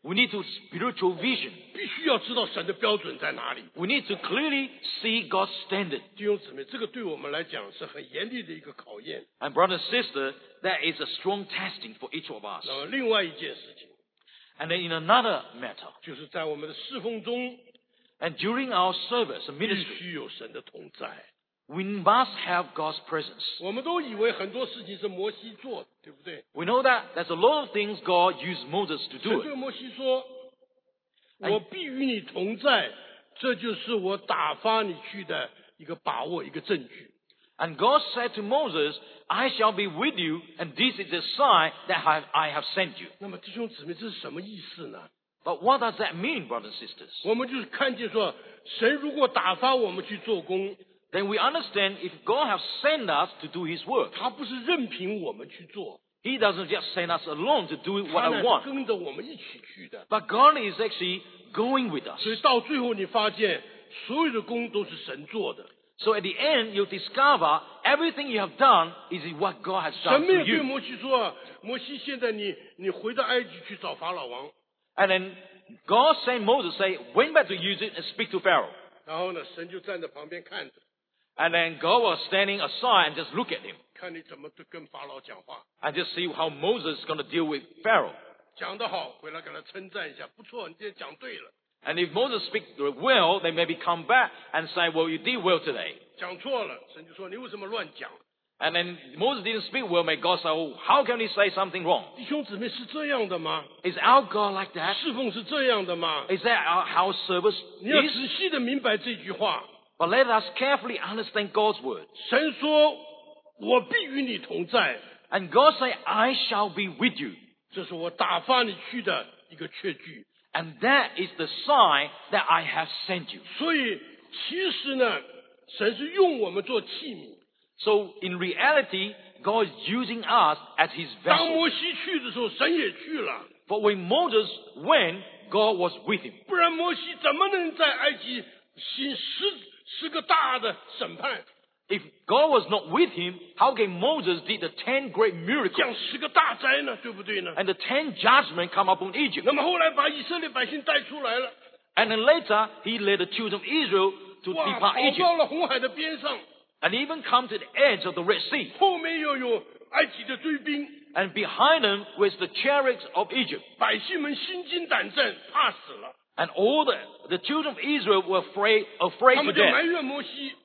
We need to spiritual vision. 必须要知道神的标准在哪里。 We need to clearly see God's standard. 弟兄姊妹，这个对我们来讲是很严厉的一个考验。 And brother and sister, that is a strong testing for each of us. 那么另外一件事情， And then in another matter, 就是在我们的侍奉中， and during our service and 必 ministry, 须有神的同在。 we must have God's presence. 我们都以为很多事情是摩西做的，对不对？ We know that there's a lot of things God used Moses to 神 do 对 it. 摩西说：“我必与你同在。”这就是我打发你去的一个把握，一个证据。 And God said to Moses, I shall be with you, and this is the sign that I have sent you. 那么弟兄姊妹，这是什么意思呢？ But what does that mean, brothers and sisters? 我们就是看见说，神如果打发我们去做工， Then we understand if God has sent us to do His work, 他不是任凭我们去做， He doesn't just send us alone to do 他 what 乃 I 是 want. 跟着我们一起去的。 But God is actually going with us. 所以到最后，你发现所有的工都是神做的。 So at the end, you discover everything you have done is what God has 神 done 没有 to 对 you. 摩西说啊，摩西，现在你回到埃及去找法老王。 And then God sent Moses, say, went back to Egypt and speak to Pharaoh. 然后呢，神就站在旁边看着， And then God was standing aside and just look at him 看你怎么跟法老讲话。 and just see how Moses is going to deal with Pharaoh. 讲得好，回来给他称赞一下，不错，你今天讲对了。 And if Moses speaks well, they maybe come back and say, well, you did well today. 讲错了，神就说你为什么乱讲？ And then Moses didn't speak well, may God say, oh, how can he say something wrong? 弟兄姊妹是这样的吗？ Is our God like that? 侍奉是这样的吗？ Is that how service 你要 is? 仔细的明白这句话。 But let us carefully understand God's word. 神说：“我必与你同在。 And God say, I shall be with you. ” 这是我打发你去的一个确据。 And that is the sign that I have sent you. 所以其实呢，神是用我们做器皿。 So in reality, God is using us as his 当 vessel. 摩西去的时候，神也去了， But when Moses went, God was with him. 不然摩西怎么能在埃及行十个大的审判， If God was not with him, how can Moses did the 10 great 讲 miracles 10个大灾呢？对不对呢？ and the 10 judgment come upon Egypt? 那么后来把以色列百姓带出来了， And then later, he led the children of Israel to 哇， depart 跑 Egypt 到了红海的边上， and even come to the edge of the Red Sea. 后面又有埃及的追兵， And behind them was the chariots of Egypt. 百姓们心惊胆战，怕死了， And all the children of Israel were afraid 他 to 们就埋 death. 怨摩西，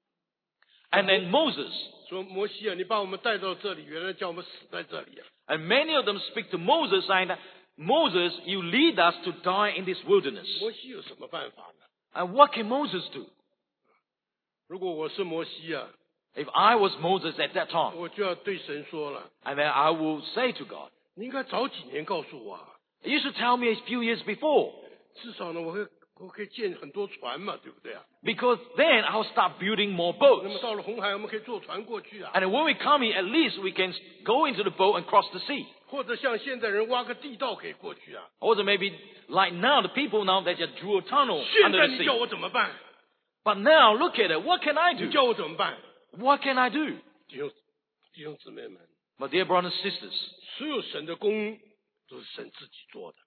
And then Moses, 说：“摩西啊，你把我们带到这里，原来叫我们死在这里啊！ and many of them speak to Moses saying that, Moses, you lead us to die in this wilderness. 摩西有什么办法呢？ And what can Moses do? 如果我是摩西啊， If I was Moses at that time, 我就要对神说了， and then I will say to God, 你应该早几年告诉我啊， you should tell me a few years before, 至少呢，我可以建很多船嘛，对不对啊？ because then I'll start building more 那么 boats. 到了红海，我们可以坐船过去啊， And when we come here, at least we can go into the boat and cross the sea. 或者像现在人挖个地道可以过去啊。 Or maybe like now, the people now, they just drew a tunnel 现 under 在 the 你叫 sea. 我怎么办？ But now, look at it. What can I 你 do? 叫我怎么办？ What can I do? 弟兄姊妹们， My dear brothers and sisters, 所有神的工都是神自己做的，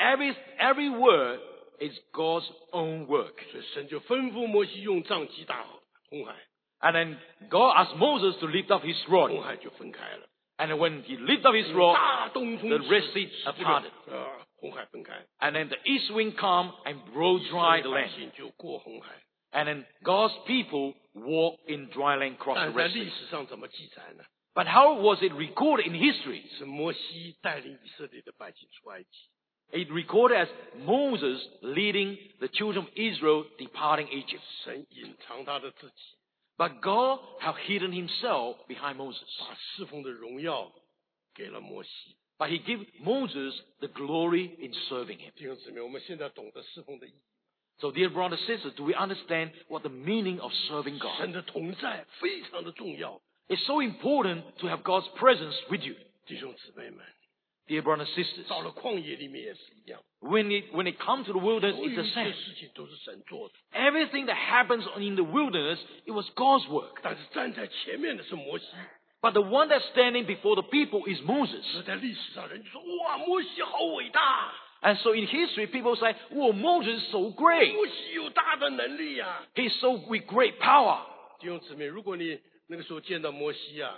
every word is God's own work. 所以神就吩咐摩西用杖击打红海， And then God asked Moses to lift up his 红 rod. 海就分开了。 And then when he lifted up his rod, 大东风 the Red Sea 这个 parted. 红海分开， And then the east wind come and blow dry the 百 land. 姓就过红海。 And then God's people walk in dry land, cross 但 the 在 Red 历 Sea. 史上怎么记载呢？ But how was it recorded in history? 是摩西带领以色列的百姓出埃及， It recorded as Moses leading the children of Israel departing Egypt. 神隐藏他的自己， But God have hidden himself behind Moses. 把侍奉的荣耀给了摩西。 But he gave Moses the glory in serving him. 弟兄姊妹，我们现在懂得侍奉的意义， So dear brothers and sisters, do we understand what the meaning of serving God? 神的同在非常的重要。 It's so important to have God's presence with you. 弟兄姊妹们， Dear brothers and sisters, 到了旷野里面也是一样， when it comes to the wilderness, 所 it's 有 the 一切 same. 事情都是神做的， Everything that happens in the wilderness, it was God's work. 但是站在前面的是摩西。 But the one that's standing before the people is Moses. 所以在历史上，人就说：“哇，摩西好伟大！” And so in history, people say, "Whoa, Moses is so great. 摩西有大的能力呀、 He's so with great power." 弟兄姊妹，如果你那个时候见到摩西啊，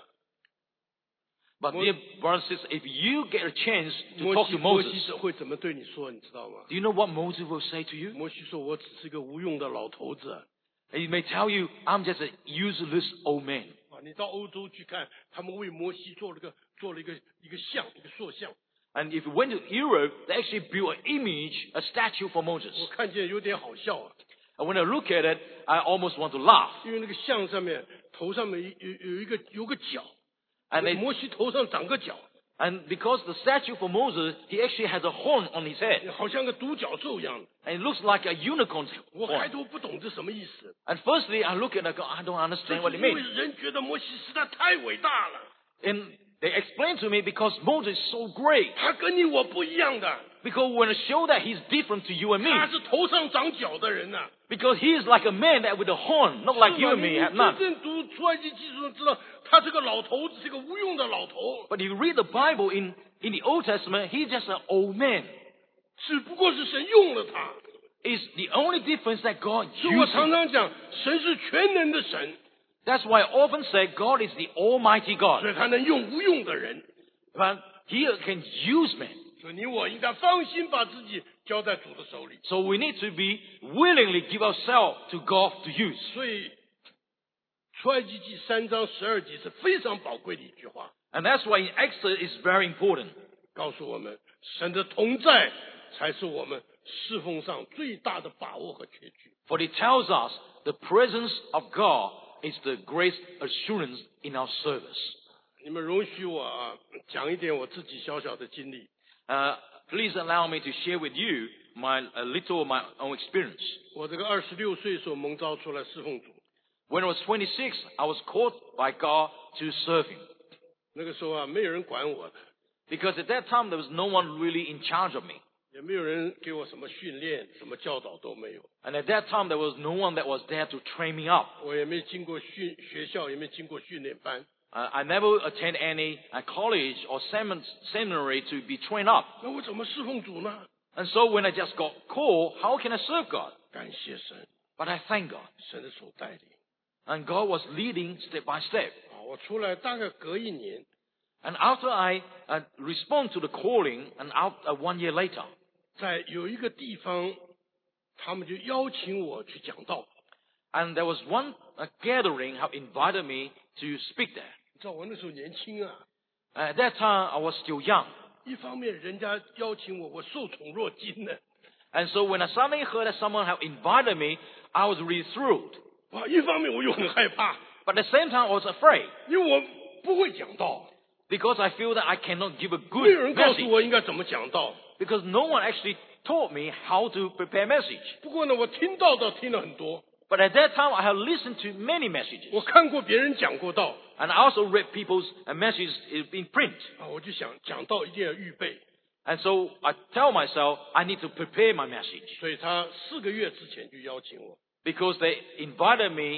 But dear brothers and sisters, if you get a chance to 摩 talk 西 to 摩西 Moses, 会怎么对你说？你知道吗？ do you know what Moses will say to you? 摩西说：“我只是个无用的老头子。” He may tell you, "I'm just a useless old man." 啊，你到欧洲去看，他们为摩西做了一个像，一个塑像。 And if you went to Europe, they actually built an image, a statue for Moses. 我看见有点好笑啊， And when I look at it, I almost want to laugh. 因为那个像上面头上面有个角， And, they, 摩西头上长个角， and because the statue for Moses, he actually has a horn on his head. 好像个独角兽一样。 And it looks like a unicorn's 我开 horn. 头不懂这什么意思， And firstly, I look at it and go, I don't 这 understand 是 what it 因为 means. 人觉得摩西实在太伟大了， And they explained to me because Moses is so great. 他跟你我不一样的， Because we want to show that he's different to you and me. 他是头上长角的人呐、 Because he is like a man that with a horn, not like 是 you 吧 and me 你 have none. 真正读出埃及记中知道，他这个老头子是个无用的老头， But you read the Bible in the Old Testament, he's just an old man. 只不过是神用了他。 It's the only difference that God 所以我 uses. 常常讲，神是全能的神， That's why I often say God is the Almighty 所 God. 以他能用无用的人。 But He can use men. 所以你我应该放心把自己交在主的手里。 So we need to be willingly give ourselves to God to use. 所以出埃及记3章12节是非常宝贵的一句话， And that's why in Exodus it's very important. 告诉我们神的同在才是我们侍奉上最大的把握和确据。 For it tells us the presence of God is the great assurance in our service. 你们容许我讲一点我自己小小的经历。 Please allow me to share with you a little of my own experience. 我这个26岁时候蒙召出来侍奉主， When I was 26, I was called by God to serve Him. 那个时候没有人管我， Because at that time, there was no one really in charge of me. 也没有人给我什么训练、什么教导都没有。 And at that time, there was no one that was there to train me up. 我也没经过学校，也没经过训练班。 I never attend any college or seminary to be trained up. 那我怎么侍奉主呢？ And so when I just got called, how can I serve God? 感谢神， But I thank God. 神的手带领。 And God was leading step by step. 我出来大概隔1年， And after I respond to the calling, and 1 year later, 在有一个地方，他们就邀请我去讲道。 and there was one gathering have invited me to speak there. 你知道我那时候年轻啊， At that time, I was still young. 一方面人家邀请我，我受宠若惊呢。 And so when I suddenly heard that someone had invited me, I was really thrilled. 哇，一方面我又很害怕， But at the same time, I was afraid 因为我不会讲道， because I feel that I cannot give a 没有人 good 告诉 message 我应该怎么讲道。 because no one actually taught me how to prepare message. 不过呢，我听道倒听了很多， But at that time, I had listened to many messages. 我看过别人讲过道 And I also read people's messages in print. 啊，我就想讲道一定要预备， And so I tell myself I need to prepare my message 所以他4个月之前就邀请我， because they invited me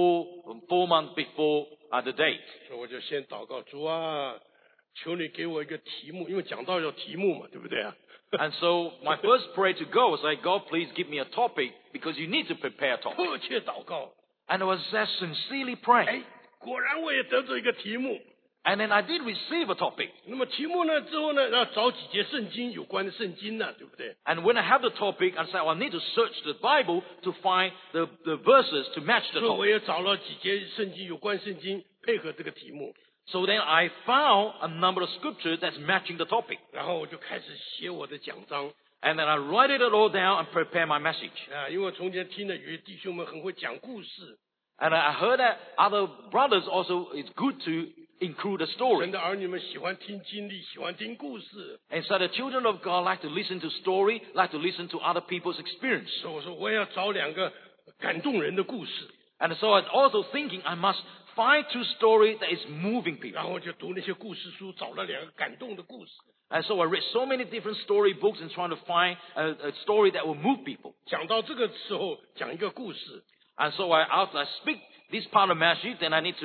4 months before the date. 所以我就先祷告主啊，求你给我一个题目，因为讲道要题目嘛，对不对啊？ And so my first prayer to God was like, God, please give me a topic because you need to prepare a topic. 迫切祷告， And I was just sincerely 哎 praying.， 果然我也得着一个题目。 And then I did receive a topic. 那么题目呢之后呢，要找几节圣经有关的圣经呢，对不对？ And when I have the topic, I said, well, I need to search the Bible to find the verses to match the 所以我 topic. 也找了几节圣经有关圣经配合这个题目， So then I found a number of scriptures that's matching the topic. 然后我就开始写我的讲章 And then I write it all down and prepare my message. 啊，因为我从前听了有些弟兄们很会讲故事， And I heard that other brothers also, it's good to include a 神 story. 的儿女们喜欢听经历，喜欢听故事， And so the children of God like to listen to story, like to listen to other people's experience. 所以我说我也要找2个感动人的故事， And so I was also thinking I must find 2 stories that is moving 然 people. 后我就读那些故事书，找了2个感动的故事。 And so I read so many different story books and trying to find a story that will move people. 讲到这个时候，讲一个故事， And so after I speak this part of the message, then I need to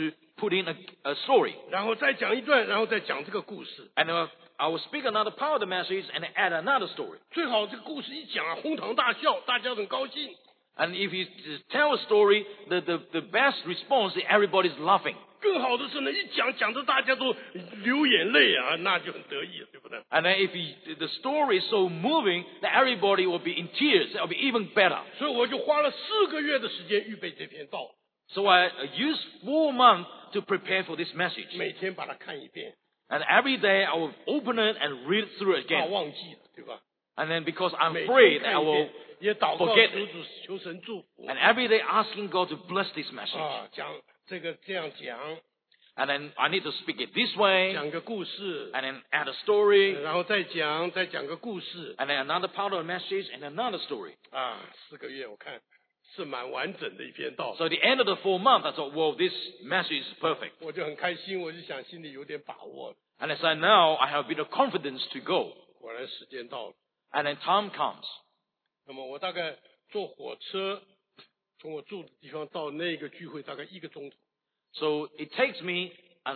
put in a story. 然后再讲一段，然后再讲这个故事。 And I will speak another part of the message and add another story. 最好这个故事一讲啊，哄堂大笑，大家很高兴。 And if you just tell a story, the best response is everybody's laughing. 更好的是呢，一讲着大家都流眼泪啊，那就很得意了，对不对？ And then if the story is so moving that everybody will be in tears, it'll be even better. 所以我就花了4个月的时间预备这篇道， So I used 4 months to prepare for this message. 每天把它看一遍， And every day I will open it and read through it 怕 again. 忘记了，对吧？ And then because I'm 每 afraid 天 that I 看一 will 遍，也祷告 forget 求主求神祝福 and every day asking God to bless this message. 啊，讲这个这样讲， And then I need to speak it this way, 讲个故事， and then add a story, 然后再讲个故事 and then another part of the message and another story. 啊，4个月我看是蛮完整的一篇道， So at the end of the 4 months, I thought, well, this message is perfect. 我就很开心，我就想心里有点把握。 And I said, now I have a bit of confidence to go. 果然时间到了， And then time comes. 那么我大概坐火车从我住的地方到那个聚会大概1个钟头， So it takes me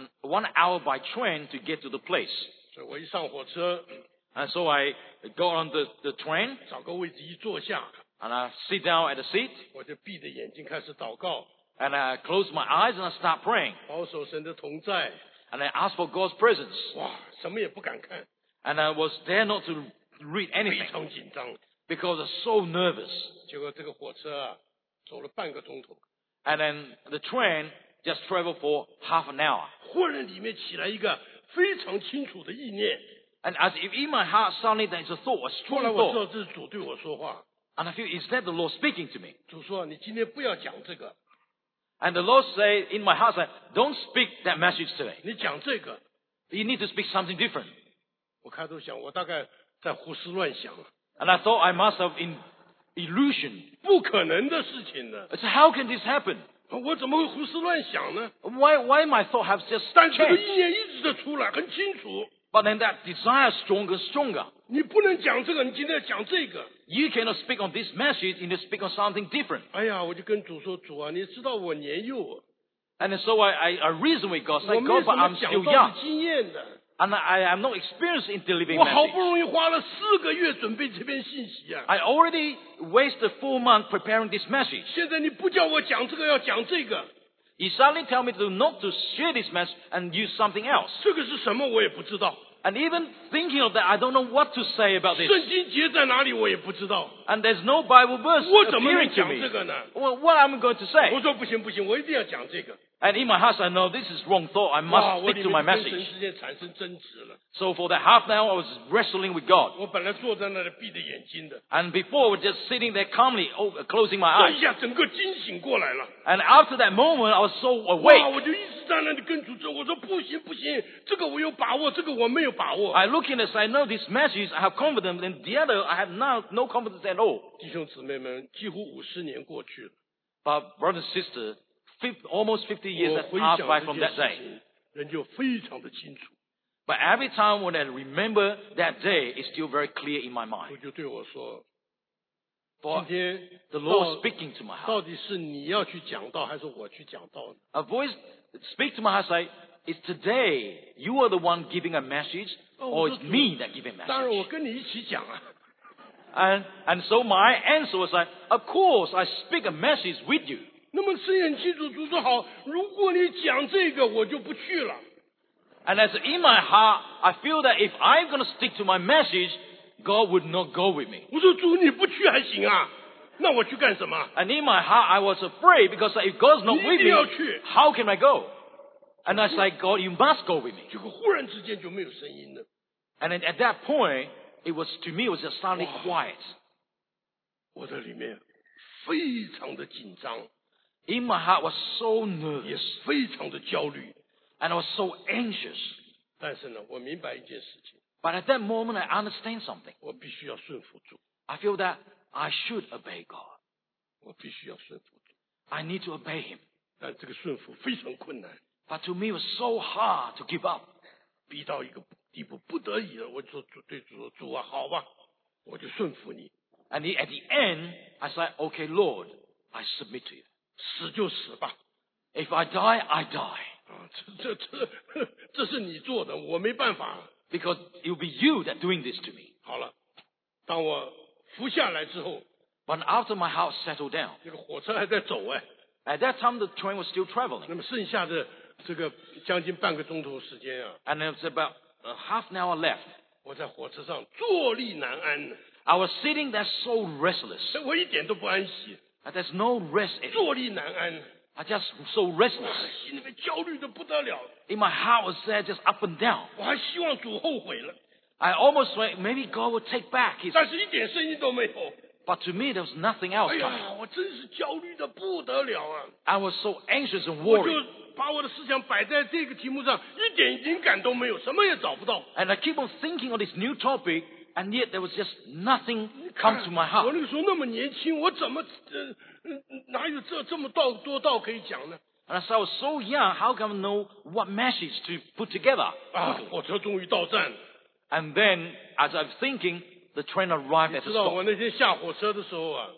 1 hour by train to get to the place. 所以我一上火车， And so I go on the train, 找个位置一坐下， and I sit down at the seat, 我就闭着眼睛开始祷告， and I close my eyes and I start praying. 保守神的同在。 And I ask for God's presence. 哇，什么也不敢看， And I was there not to read 非 anything 常紧张。 because I was so nervous. 结果这个火车啊，走了半个钟头， And then the train just traveled for half an hour. 忽然里面起来一个非常清楚的意念， And as if in my heart suddenly there's a thought, a 后 strong 来我知 thought. 道这是主对我说话。 And I feel, is that the Lord speaking to me? 主说：“你今天不要讲这个， And the Lord said in my heart, said, don't speak that message today. 你讲这个。 You need to speak something different. ” 我开头想，我大概在胡思乱想， And I thought I must have in illusion. 不可能的事情呢， I said, how can this happen? 我怎么会胡思乱想呢？ Why my thought has just 但这个 changed? 意念一直的出来，很清楚。 But then that desire stronger, stronger. 你不能讲这个，你今天要讲这个。 You cannot speak on this message, you need to speak on something different. 哎呀，我就跟主说：“主啊，你知道我年幼啊， And then so I reasoned with God, 我 say, 没有 God, 什 but 么 I'm 讲 still 道 young. 的经验的。 And I am not experienced in delivering 我好不 message. 容易花了4个月准备这篇信息啊， I already wasted 4 months preparing this message. 现在你不叫我讲这个，要讲这个， You suddenly tell me not to share this message and use something else. 这个是什么我也不知道。 And even thinking of that, I don't know what to say about this. 圣经节在哪里我也不知道， And there's no Bible verse 我怎么能 appearing to 讲 me. 这个呢？ Well, what am I going to 我 say? 说不行不行，我一定要讲这个。 And in my heart, I know this is wrong thought. I 哇， must 我 stick 里 to my 面跟神 message. 之间产生争执了。 So for that half an hour, I was wrestling with God. 我本来坐在那里闭着眼睛的， And before, I was just sitting there calmly, closing my 这 eyes. 一下整个惊醒过来了。 And after that moment, I was so 哇！ awake. 我就一直在那里跟主说：“我说不行不行，这个我有把握，这个我没有把握。 I look in this, I know this message, I have confidence, and the other, I have no confidence at all. ” 弟兄姊妹们，几乎50年过去了， But brother and sister, almost 50 years 我 have 回 passed 想 by 这 from 件 that 事 day. 情，人就非常的清楚。 But every time when I remember that day, it's still very clear in my 主 mind. 就对我说：“ For 今天 the Lord 到 speaking to my 到 heart. 底是你要去讲道，还是我去讲道呢？ A voice speak to my heart say, it's today you are the one giving a message, or it's me that giving 当然，我 message. 跟你一起讲啊。 And so my answer was like, of course I speak a message with you. 那么神很清楚，主说好，如果你讲这个，我就不去了。 And as in my heart, I feel that if I'm going to stick to my message, God would not go with me. 我说主，你不去还行啊，那我去干什么？ And in my heart, I was afraid because if God's not with 你一定 me, 要去。 how can I go? And I said, God, you must go with me. 结果忽然之间就没有声音了。 And then at that point, it was to me, it was just suddenly quiet. 我在里面非常的紧张， In my heart was so 也 nervous 非常的焦虑。 and I was so anxious. 但是呢，我明白一件事情， But at that moment, I understand something. 我必须要顺服主， I feel that I should obey God. 我必须要顺服主。 I need to obey Him. 但这个顺服非常困难， But to me, it was so hard to give up. 逼到一个地步不得已了，我就说主对主说：“主啊，好吧，我就顺服你， And at the end, I said, okay, Lord, I submit to you. 死就死吧， If I die, I die. 这是你做的，我没办法。 Because it will be you that doing this to me. 好了，当我服下来之后， But after my heart settled down, 那个火车还在走哎， at that time the train was still 那 traveling. 么剩下的这个将近半个钟头时间啊， And there was about half an hour left. 我在火车上坐立难安呢， I was sitting there so restless. 我一点都不安息， And there's no rest in it. 坐立难安， I just so restless. 心里面焦虑的不得了， In my heart was there just up and down. 我还希望主后悔了， I almost thought maybe God would take back his. 但是一点声音都没有。 But to me there was nothing else 哎 coming. 呀，我真是焦虑的不得了啊！ I was so anxious and 我就 worried. 把我的思想摆在这个题目上，一点灵感都没有，什么也找不到。 And I keep on thinking of this new topic, and yet there was just nothing come to my 我 heart. 那个时候那么年轻，我怎么哪有这么多道可以讲呢？ And as I was so young, how can I know what message to put together? 啊，火车终于到站。 And then, as I'm thinking, the train arrived 你 at the 知道 stop. 我那天下火车的时候啊，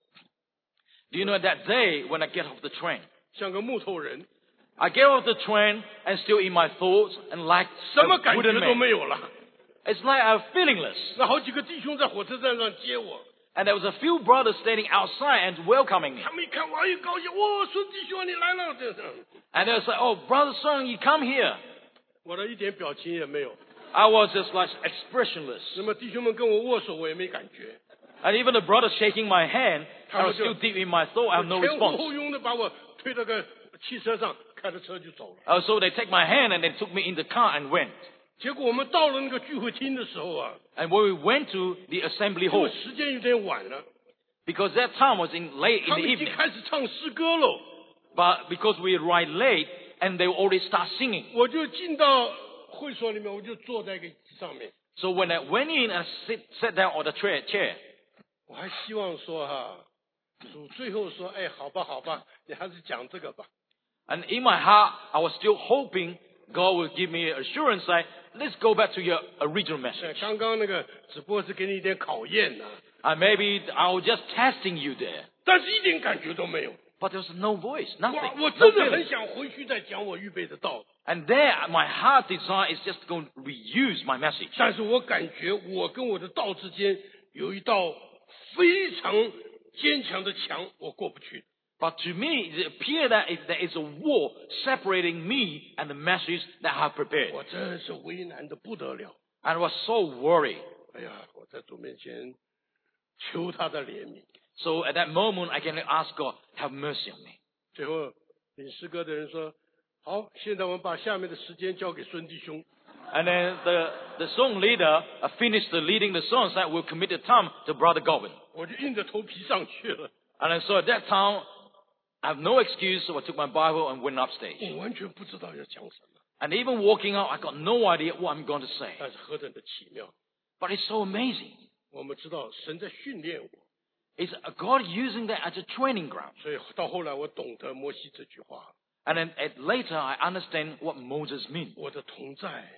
Do you know that day when I get off the train? 像个木头人， I get off the train and still in my thoughts and like 什么 a 感觉 wooden 都 man. 没有了。 It's like I'm feelingless. 那好几个弟兄在火车站上接我， And there was a few brothers standing outside and welcoming me. 他们一看我，哎，高兴，哇，孙弟兄你来了，这是， And they was like, oh, Brother Sung, you come here. 我的一点表情也没有。 I was just like expressionless. 那么弟兄们跟我握手，我也没感觉， And even the brothers shaking my hand, I was still deep in my thought, I have no 前呼 response. 后拥的把我推到个汽车上，开着车就走了。 So they take my hand and they took me in the car and went. 结果我们到了那个聚会厅的时候啊， And when we went to the assembly 因 hall, 为时间有点晚了， because that time was late in 他 the 们已经 evening, 开始唱诗歌了。 but because we arrived late and they already start singing. 我就进到会所里面，我就坐在一个椅子上面。 So when I went in and sat down on the chair, 我还希望说哈，主最后说，哎，好吧，好吧，你还是讲这个吧。 and in my heart, I was still hoping God would give me assurance that let's go back to your original message. 刚刚那个只不过是给你一点考验呐、 And maybe I was just testing you there. 但是一点感觉都没有。 But there was no voice, 我 nothing. 我 no 真的 feeling. 很想回去再讲我预备的道， And there, my heart desire is just to go reuse my message. 但是我感觉我跟我的道之间有一道非常坚强的墙，我过不去。 But to me, it appears that there is a wall separating me and the message that I have prepared. 我真是为难的不得了。 And I was so worried. 哎呀，我在主面前求他的怜悯。 So at that moment, I can ask God, have mercy on me. 最后领诗歌的人说：“好，现在我们把下面的时间交给孙弟兄。” And then the song leader finished leading the song, said we'll commit the time to Brother Govin. 我就硬着头皮上去了， And so at that time, I have no excuse, so I took my Bible and went upstage. 我完全不知道要讲什么， And even walking out, I got no idea what I'm going to say. 但是何等的奇妙！ But it's so amazing. 我们知道神在训练我， It's God using that as a training ground. 所以到后来我懂得摩西这句话： And then later, I understand what Moses means. 我的同在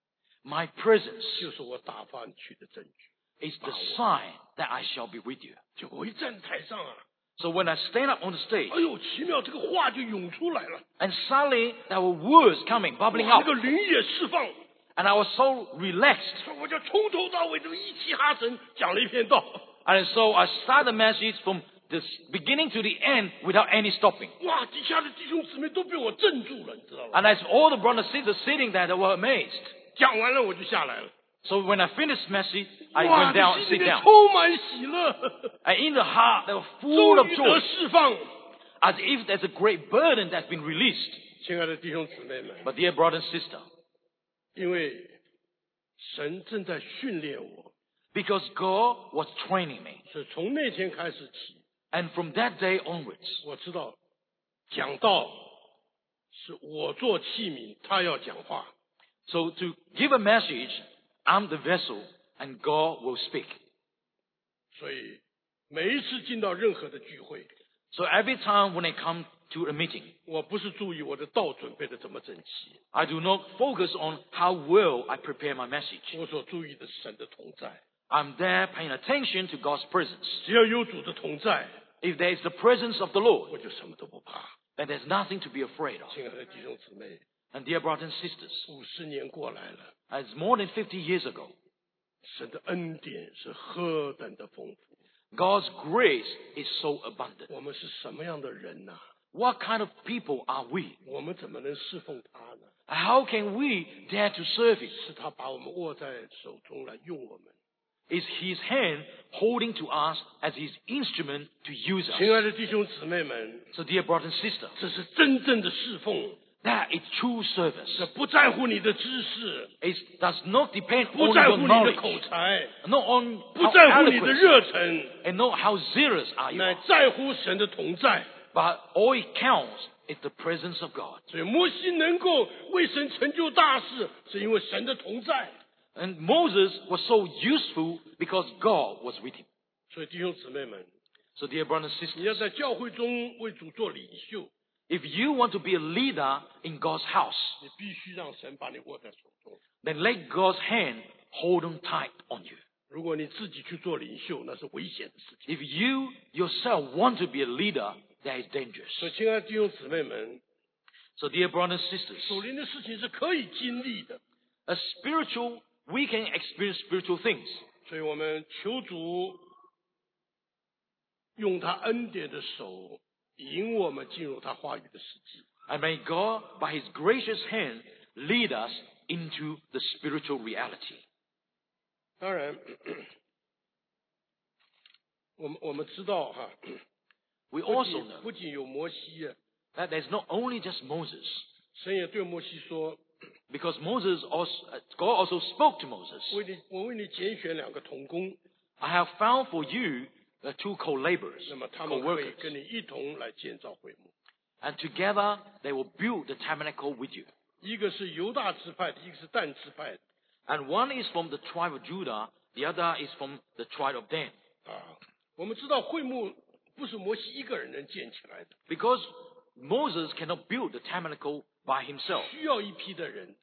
My presence 就是我打发你去的证据。 is the sign that I shall be with you. 就我一站台上啊， So when I stand up on the stage, 哎呦，奇妙，这个话就涌出来了， and suddenly there were words coming, bubbling 哇 up, 那个灵也释放， and I was so relaxed. 我就从头到尾都一气哈成讲了一篇道。 And so I started the message from the beginning to the end without any stopping. 哇，底下的弟兄姊妹都被我镇住了，你知道吗？ And as all the brothers and sisters sitting there, they were amazed. 讲完了我就下来了。 So when I finished message, I 哇， went down 这 and 心里 sit 面 down. 充满喜乐， And in the heart, they were full 终 of 于得 joy, 释放。 as if there's a great burden that's been released. 亲爱的弟兄姊妹们， But dear brother and sister, 因为神正在训练我， because God was training me, 所以从那天开始起， and from that day onwards, 我知道讲道是我做器皿，他要讲话。 so to give a message, I'm the vessel, and God will speak. 所以每一次进到任何的聚会， So every time when I come to a meeting, 我不是注意我的道准备的怎么整齐， I do not focus on how well I prepare my message. 我所注意的是神的同在。 I'm there paying attention to God's presence. 只要有主的同在， If there is the presence of the Lord, 我就什么都不怕。 And there's nothing to be afraid of. 亲爱的弟兄姊妹， And dear brothers and sisters, 50年过来了， it's more than 50 years ago. 神的恩典是何等的丰富。 God's grace is so abundant. 我们是什么样的人呢、 What kind of people are we? 我们怎么能侍奉他呢？ How can we dare to serve Him? 是他把我们握在手中来用我们。 Is His hand holding to us as His instrument to use 亲 us? 爱的弟兄姊妹们， So dear brother and sister, 这是真正的侍奉， that is true 这 service. 不在乎你的知识， It does not depend 不 on 在 your 乎你的 knowledge, 口才， not on 不 how 在乎你的 eloquent, 热忱， and not how zealous are you, 乃在乎神的同在。 but all it counts is the presence of God. 所以摩西能够为神成就大事，是因为神的同在。 And Moses was so useful because God was with him. 所以弟兄姊妹们， So dear brothers and 你要 sisters, 在教会中为主做领袖， if you want to be a leader in God's house, 你必须让神把你握在手中。 then let God's hand hold on tight on you. 如果你自己去做领袖，那是危险的事情。 If you yourself want to be a leader, that is dangerous. 所以，亲爱的弟兄姊妹们， So dear brothers and sisters, 属灵的事情是可以经历的。 we can experience spiritual things. 所以我们求主用他恩典的手引我们进入他话语的世界。 And may God, by His gracious hand, lead us into the spiritual reality. 当然，我们知道哈， We also know 不仅有摩西啊， that there's not only just Moses, 神也对摩西说 because God also spoke to Moses. 我为你拣选2个同工， I have found for you the 2 co-laborers, 那么他们会 co-workers, 跟你一同来建造会幕。 and together they will build the tabernacle with you. 一个是犹大支派的，一个是但支派的 And one is from the tribe of Judah, the other is from the tribe of Dan. 啊。我们知道会幕不是摩西一个人能建起来的， Because Moses cannot build the tabernacle by himself. 需要一批的人。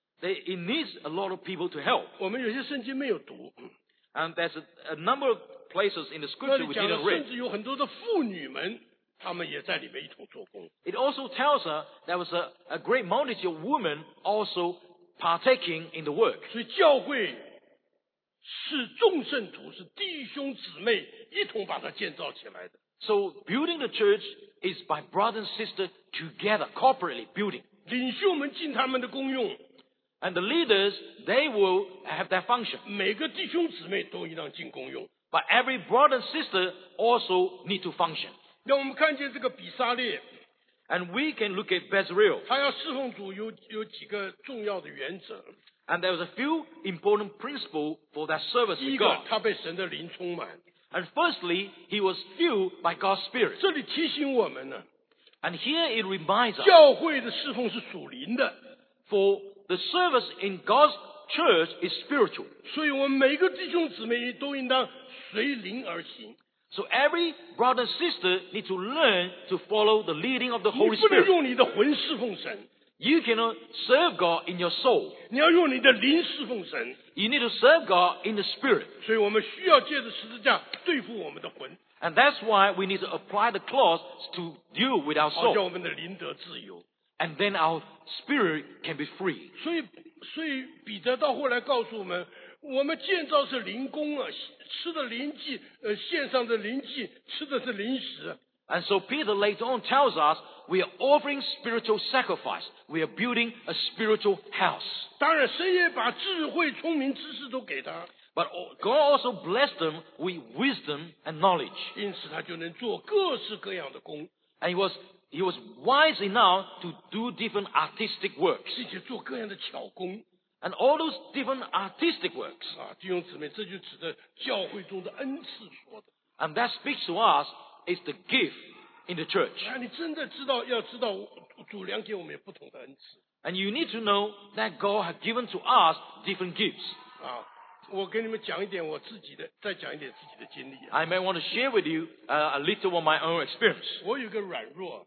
It needs a lot of people to help. 我们有些圣经没有读， And there's a number of places in the 那 scripture 里 we 讲 didn't 了，甚 read. 至有很多的妇女们，她们也在里面一同做工。 It also tells us there was a great multitude of women also partaking in the work. 所以教会是众圣徒，是弟兄姊妹一同把它建造起来的。 So building the church is by brother and sister together, corporately building. 领袖们尽他们的功用， And the leaders, they will have their function. 每个弟兄姊妹都应当尽功用。 But every brother and sister also need to function. 让我们看见这个比撒列， And we can look at Bezalel. 他要侍奉主有几个重要的原则。 And there was a few important principles for that service 第一 with 个 God.， 他被神的灵充满。 And firstly, he was filled by God's Spirit. 这里提醒我们呢， And here it reminds us, 教会的侍奉是属灵的， for the service in God's church is spiritual. 所以我们每个弟兄姊妹都应当随灵而行。 So every brother and sister need to learn to follow the leading of the 你 Holy 不能 Spirit. 用你的魂侍奉神， You cannot serve God in your soul. 你要用你的灵侍奉神。 You need to serve God in the Spirit. 所以我们需要借着十字架对付我们的魂， And that's why we need to apply the clause to deal with our 好叫 soul. 我们的灵得自由。 And then our spirit can be free. 所以彼得到后来告诉我们，我们建造是灵宫啊，吃的灵祭，献上的灵祭，吃的是灵食。 And so Peter later on tells us we are offering spiritual sacrifice. We are building a spiritual house. 当然，神也把智慧、聪明、知识都给他， But God also blessed them with wisdom and knowledge. 因此他就能做各式各样的工， And he was wise enough to do different artistic works. 并且做各样的巧工 And all those different artistic works. 啊！弟兄姊妹，这就指的教会中的恩赐说的。 And that speaks to us is the gift in the church. 啊，你真的要知道，主良给我们有不同的恩赐 And you need to know that God has given to us different gifts. 啊！我跟你们讲一点我自己的，再讲一点自己的经历啊。 I may want to share with you a little of my own experience. 我有一个软弱，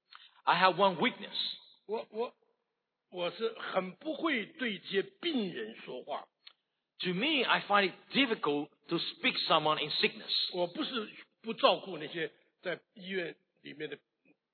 I have one weakness. 我是很不会对接病人说话， To me, I find it difficult to speak someone in sickness. 我不是不照顾那些在医院里面的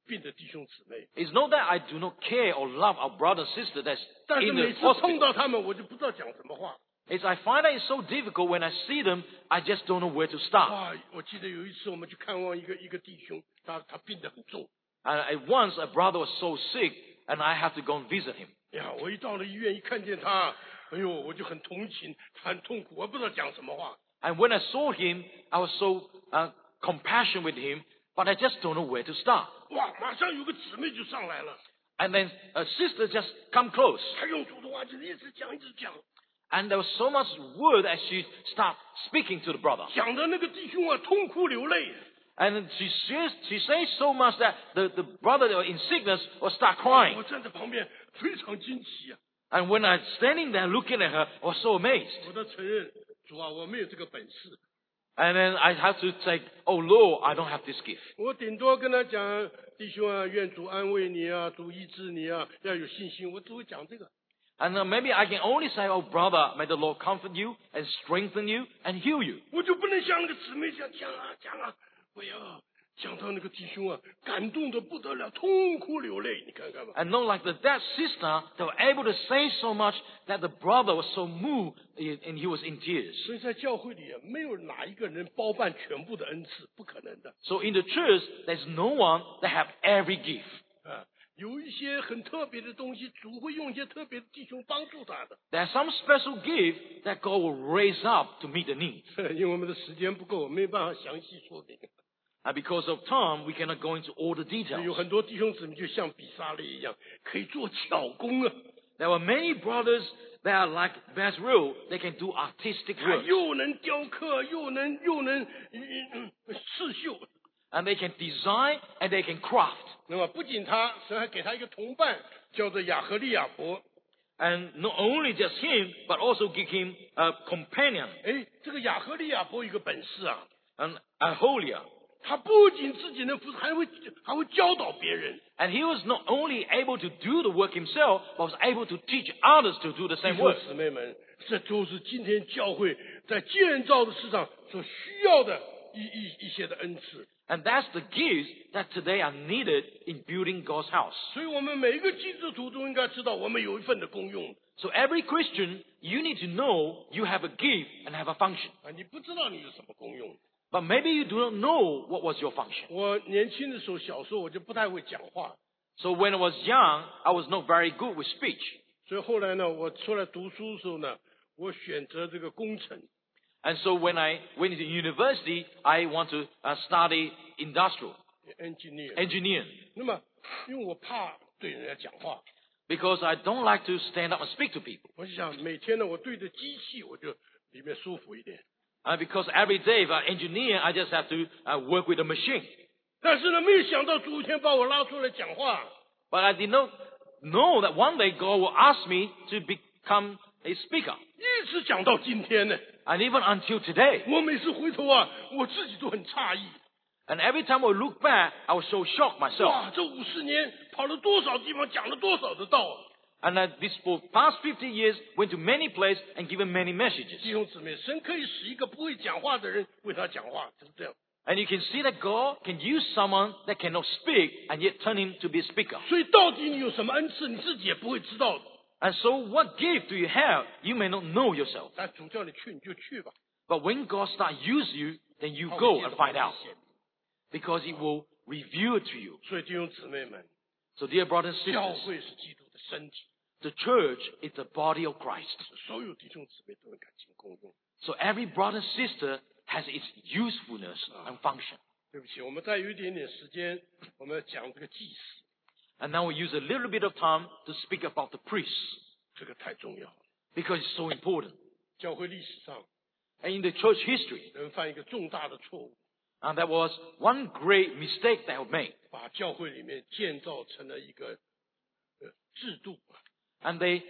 病的弟兄姊妹， It's not that I do not care or love our brother and sister that's 但是 in the 每次碰 hospital. 到他们，我就不知道讲什么话。 It's I find that it's so difficult when I see them, I just don't know where to start. 啊，我记得有一次我们去看望一个弟兄，他病得很重。 And at once a brother was so sick, and I have to go and visit him. 呀，我一到了医院，一看见他，哎呦，我就很同情，他很痛苦，我不知道讲什么话。 And when I saw him, I was so compassionate with him, but I just don't know where to start. 哇，马上有个姊妹就上来了， And then a sister just come close, 她用普通话就一直讲一直讲， and there was so much word as she started speaking to the brother. 讲的那个弟兄啊痛哭流泪。 And she says so much that the brother that was in sickness will start crying. 我站在旁边非常惊奇啊！ And when I'm standing there looking at her, I was so amazed. 我都承认，主啊，我没有这个本事， And then I have to say, oh Lord, I don't have this gift. 我顶多跟他讲，弟兄啊，愿主安慰你啊，主医治你啊，要有信心，我只会讲这个。 And maybe I can only say, oh brother, may the Lord comfort you and strengthen you and heal you. 我就不能像那个姊妹这样讲啊讲啊，我要讲到那个弟兄啊，感动的不得了，痛哭流泪，你看看吧。 And not like that sister, they were able to say so much that the brother was so moved and he was in tears. 所以在教会里啊，没有哪一个人包办全部的恩赐，不可能的 So in the church, there's no one that have every gift. 啊。有一些很特别的东西，主会用一些特别的弟兄帮助他的。 There are some special gift that God will raise up to meet the needs. 因为我们的时间不够，没有办法详细说明。 And because of time, we cannot go into all the 有 details. 很多弟兄姊妹就像比撒类一样，可以做巧工啊。 There were many brothers that are like Bezrel. They can do artistic 他 work. 又能雕刻，又能刺绣。 And they can design and they can craft. 那么不仅他，神还给他一个同伴，叫做亚何利亚伯。 And not only just him, but also give him a companion. 哎，这个亚何利亚伯有个本事啊， And Aholiab. 他不仅自己能服侍，还会教导别人。 And he was not only able to do the work himself, but was able to teach others to do the 弟 same 兄 work. 姊妹们，这都是今天教会在建造的事上所需要的一些的恩赐。 And that's the gifts that today are needed in building God's house. 所以我们每一个基督徒都应该知道，我们有一份的功用 So every Christian, you need to know you have a gift and have a function. 啊！你不知道你有什么功用。 But maybe you do not know what was your function. 我年轻的时候，小时候我就不太会讲话， So when I was young, I was not very good with speech. 所以后来呢，我出来读书的时候呢，我选择这个工程。 And so when I went into university, I want to study industrial engineering. 那么，因为我怕对人家讲话， Because I don't like to stand up and speak to people. 我就想每天呢，我对着机器，我就里面舒服一点。 Because every day if I engineer, I just have to work with a machine. 但是呢，没有想到主一天把我拉出来讲话， But I did not know that one day God will ask me to become a speaker. 一直讲到今天呢。 And even until today. 我每次回头啊，我自己都很诧异。 And every time I look back, I was so shocked myself. 哇，这50年跑了多少地方，讲了多少的道啊！ And this for past 50 years went to many places and given many messages. 弟兄姊妹，神可以使一个不会讲话的人为他讲话，就是这样。 And you can see that God can use someone that cannot speak and yet turn him to be a speaker. 所以到底你有什么恩赐，你自己也不会知道的。 And so what gift do you have? You may not know yourself. 但主叫你去，你就去吧。 But when God starts use you, then you 他会 go 借 and 着 find 把 out. 你显明 Because it will reveal it to you. 所以弟兄姊妹们， So dear brothers and 教 sisters, 会是基督的身体， the church is the body of Christ. 所有弟兄姊妹都能感情共用。 So every brother and sister has its usefulness and function. 对不起，我们再有一点点时间，我们讲这个祭司， And now we use a little bit of time to speak about the priests. 这个太重要了。 Because it's so important. 教会历史上 And in the church history, 人犯一个重大的错误， and that was one great mistake they have made. 把教会里面建造成了一个制度。 And they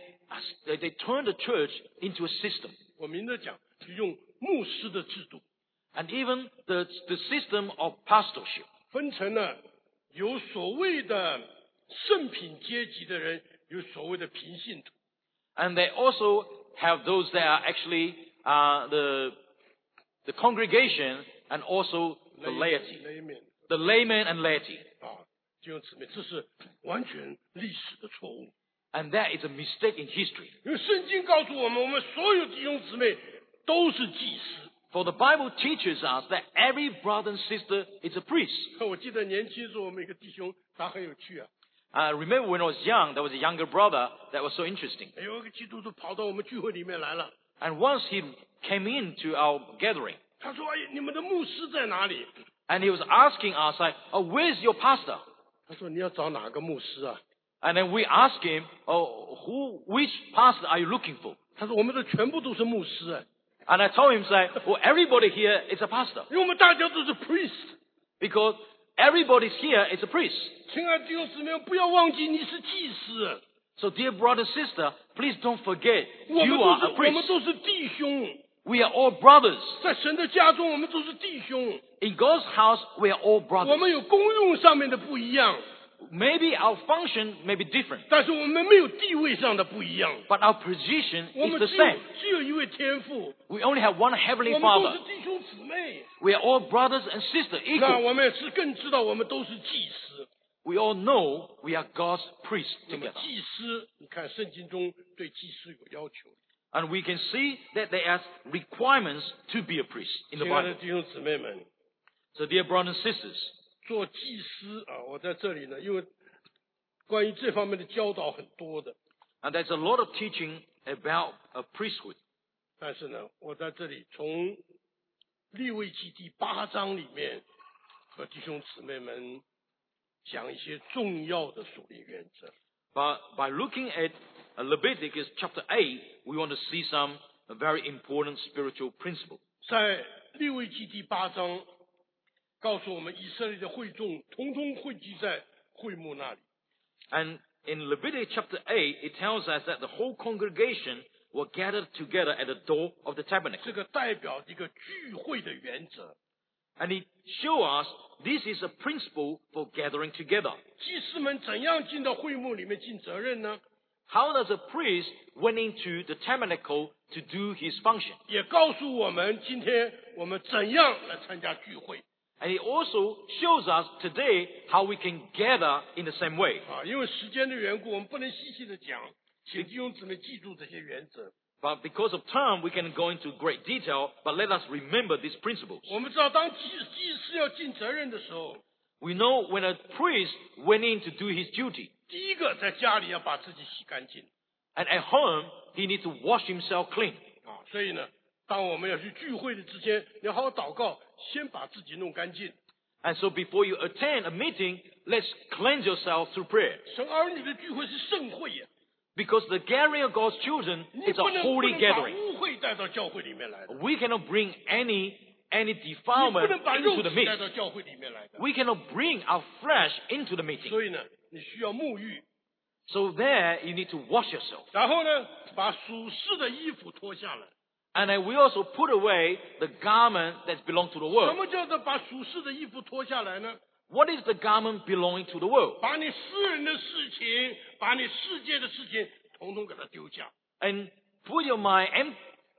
turned the church into a system. 我明着讲，就用牧师的制度， And even the system of pastorship. 分成了有所谓的圣品阶级的人，有所谓的平信徒。 And they also have those that are actually the congregation and also the laity. laymen The laymen and laity. 啊， 弟兄姊妹，这是完全历史的错误。 And that is a mistake in history. 因为圣经告诉我们，我们所有弟兄姊妹都是祭司。 For the Bible teaches us that every brother and sister is a priest. 我记得年轻时候，我们一个弟兄他很有趣啊。 I remember when I was young, there was a younger brother that was so interesting. 有一个基督徒跑到我们聚会里面来了， And once he came into our gathering, 他说：“哎，你们的牧师在哪里 and he was asking us, like, oh, where's your pastor?？” 他说：“你要找哪个牧师啊 And then we asked him, oh, which pastor are you looking for?？” 他说：“我们的全部都是牧师啊， And I told him, like, well, everybody here is a pastor. 因为我们大家都是 priest。” Because everybody's here is a priest. 亲爱的弟兄姊妹，不要忘记你是祭司， So dear brother, sister, please don't forget, 我们 you 都 are 是 a 我们 priest. 都是弟兄， We are all brothers. 在神的家中我们都是弟兄， In God's house, we are all 我 brothers. 们有功用上面的不一样， Maybe our function may be different, 但是我们没有地位上的不一样。 but our position 我 is 们 the 只有 same. 只有一位天父， We only have one heavenly 我们都 Father. 是弟兄姊妹。 We are all brothers and sisters 那 equal. 我们是更知道我们都是祭司。 We all know we are God's priests 那么 together. 祭司，你看圣经中对祭司有要求。 And we can see that there are requirements to be a priest in the 亲爱的 Bible. 弟兄姊妹们， So dear brothers and sisters, 做祭司啊，我在这里呢，因为关于这方面的教导很多的， and there's a lot of teaching about a priesthood. 但是呢，我在这里从利未记第8章里面和弟兄姊妹们讲一些重要的属灵原则。 But by looking at Leviticus chapter 8, we want to see some very important spiritual principles. 在利未记第8章告诉我们，以色列的会众统统汇集在会幕那里。 And in Leviticus chapter 8, it tells us that the whole congregation were gathered together at the door of the tabernacle. 这个代表一个聚会的原则。 And it shows us this is a principle for gathering together. 祭司们怎样进到会幕里面尽责任呢？ How does a priest went into the tabernacle to do his function? 也告诉我们今天我们怎样来参加聚会 And it also shows us today how we can gather in the same way. 啊！因为时间的缘故，我们不能细细的讲，请弟兄姊妹记住这些原则。 But because of time, we can go into great detail, but let us remember these principles. 我们知道，当祭司要尽责任的时候， We know when a priest went in to do his duty, 第一个在家里要把自己洗干净 and at home, he needs to wash himself clean. 啊！所以呢，当我们要去聚会的之前，你要好好祷告，先把自己弄干净。 And so before you attend a meeting, let's cleanse yourself through prayer. 神儿女的聚会是盛会呀， Because the gathering of God's children 你 is a 不能 holy 把 gathering. 污秽带到教会里面来的， We cannot bring any 你不 defilement 能把肉 into the 体带 midst. 到教会里面来的。 We cannot bring our flesh into the meeting. 所以呢，你需要沐浴， So there, you need to wash yourself. 然后呢，把属世的衣服脱下来。 And then we also put away the garment that belongs to the 什 world. 么叫做把属世的衣服脱下来呢？ What is the garment belonging to the world? 把你私人的事情，把你世界的事情，统统给它丢下。 And put your mind and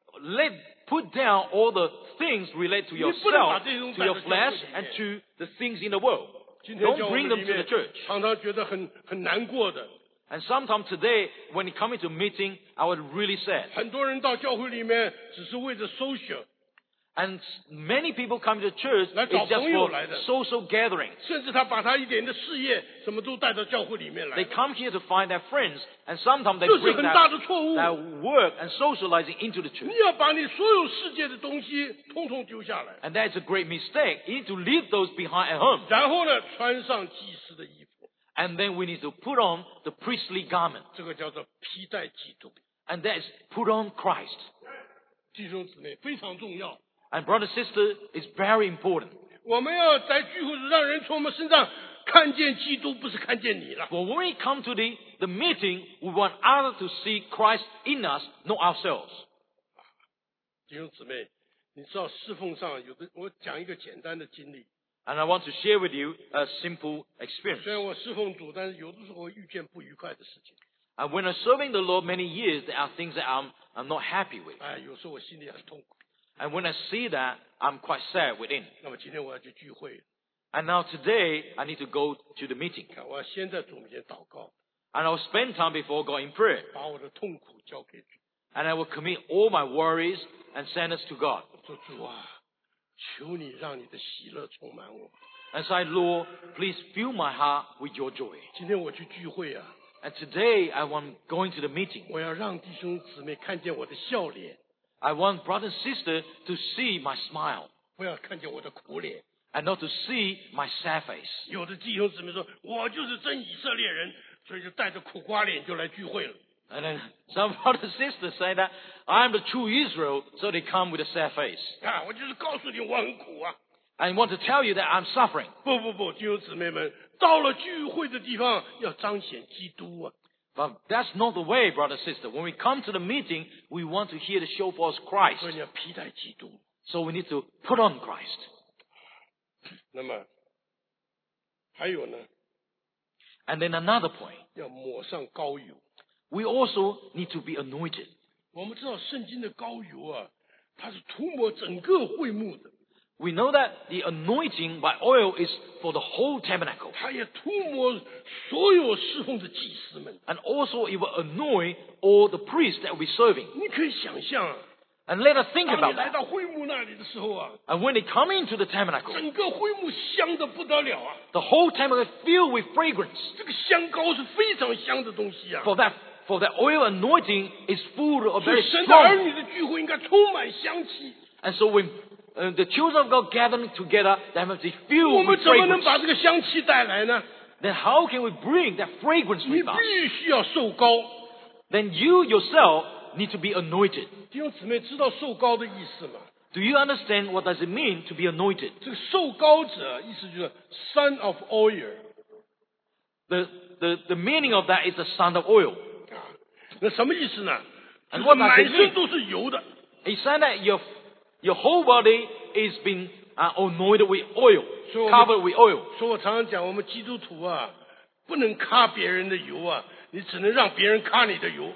put down all the things related to 你不能把 yourself, 这种 to 带 your 到教 flesh, 会里 and 面。 to the things in the world. 今天 Don't 教会 bring 里 them to the 面 church. 常常觉得很难过的， And sometimes today, when you come into a meeting, I was really sad. 很多人到教会里面只是为了 social， And many people come to church, 来找 it's just 朋友 for 来的。 social gathering. 甚至他把他一点的事业什么都带到教会里面来 They。come here to find their friends, and sometimes they 这是 bring 很大的错误。 their work and socializing into the church. 你要把你所有世界的东西通通丢下来， And that's a great mistake. You need to leave those behind at home. 然后呢，穿上祭司的衣服， And then we need to put on the priestly garment. 这个叫做披戴基督。 And that is put on Christ. 弟兄姊妹非常重要， And brother, sister, it's very important. 我们要在聚会时让人从我们身上看见基督，不是看见你了。 But when we come to the meeting, we want others to see Christ in us, not ourselves. 弟兄姊妹，你知道侍奉上有的，我讲一个简单的经历。 And I want to share with you a simple experience. 虽然我侍奉主，但是有的时候会遇见不愉快的事情。 And when I'm serving the Lord many years, there are things that I'm not happy with. 哎，有时候我心里很痛苦。 And when I see that, I'm quite sad within. 那么今天我要去聚会， And now today, I need to go to the meeting. 看，我要先在主面前祷告， And I'll spend time before God in prayer. 把我的痛苦交给主。 And I will commit all my worries and send us to God. 说主啊，求你让你的喜乐充满我。 And say, Lord, please fill my heart with your joy. 今天我去聚会啊， And today, I want going to the meeting. 我要让弟兄姊妹看见我的笑脸， I want brother and sister to see my smile 不要看见我的苦脸。 and not to see my sad face. 有的弟兄姊妹说，我就是真以色列人，所以就带着苦瓜脸就来聚会了。 And then some brother and sister say that I'm the true Israel, so they come with a sad face. 啊，我就是告诉你我很苦啊。 And want to tell you that I'm suffering. 不，弟兄姊妹们，到了聚会的地方要彰显基督啊。 But that's not the way, brother and sister. When we come to the meeting, we want to hear the show forth Christ. 所以你要披戴基督。 So we need to put on Christ. 那么还有呢， And then another point, 要抹上膏油。 we also need to be anointed. 我们知道圣经的膏油啊，它是涂抹整个会幕的， We know that the anointing by oil is for the whole tabernacle. 它也涂抹所有侍奉的祭司们。 And also it will anoint all the priests that will be serving. 你可以想象啊， And let us think 当 about 你来 that. 到会幕那里的时候啊， And when they come into the tabernacle, 整个会幕香的不得了啊！ the whole tabernacle is filled with fragrance. 这个香膏是非常香的东西啊。 For that oil anointing is full of 所 very 以神的儿 strong. 女的聚会应该充满香气。 And so when the children of God gathering together, they must be 我 filled 们 with 怎么能 fragrance. 把这个香气带来呢？ Then how can we bring that fragrance 你 with us? 必须要受膏。 Then you yourself need to be anointed. 弟兄姊妹知道受膏的意思吗？ Do you understand what does it mean to be anointed? 这个受膏者意思就是 son of oil The meaning of that is the son of oil. 啊，那什么意思呢？就 And 是 what does 满 it 身 mean? 都是油的。 He said that your whole body is being anointed with oil, So- covered with oil. 所以我常常讲，我们基督徒啊，不能揩别人的油啊，你只能让别人揩你的油。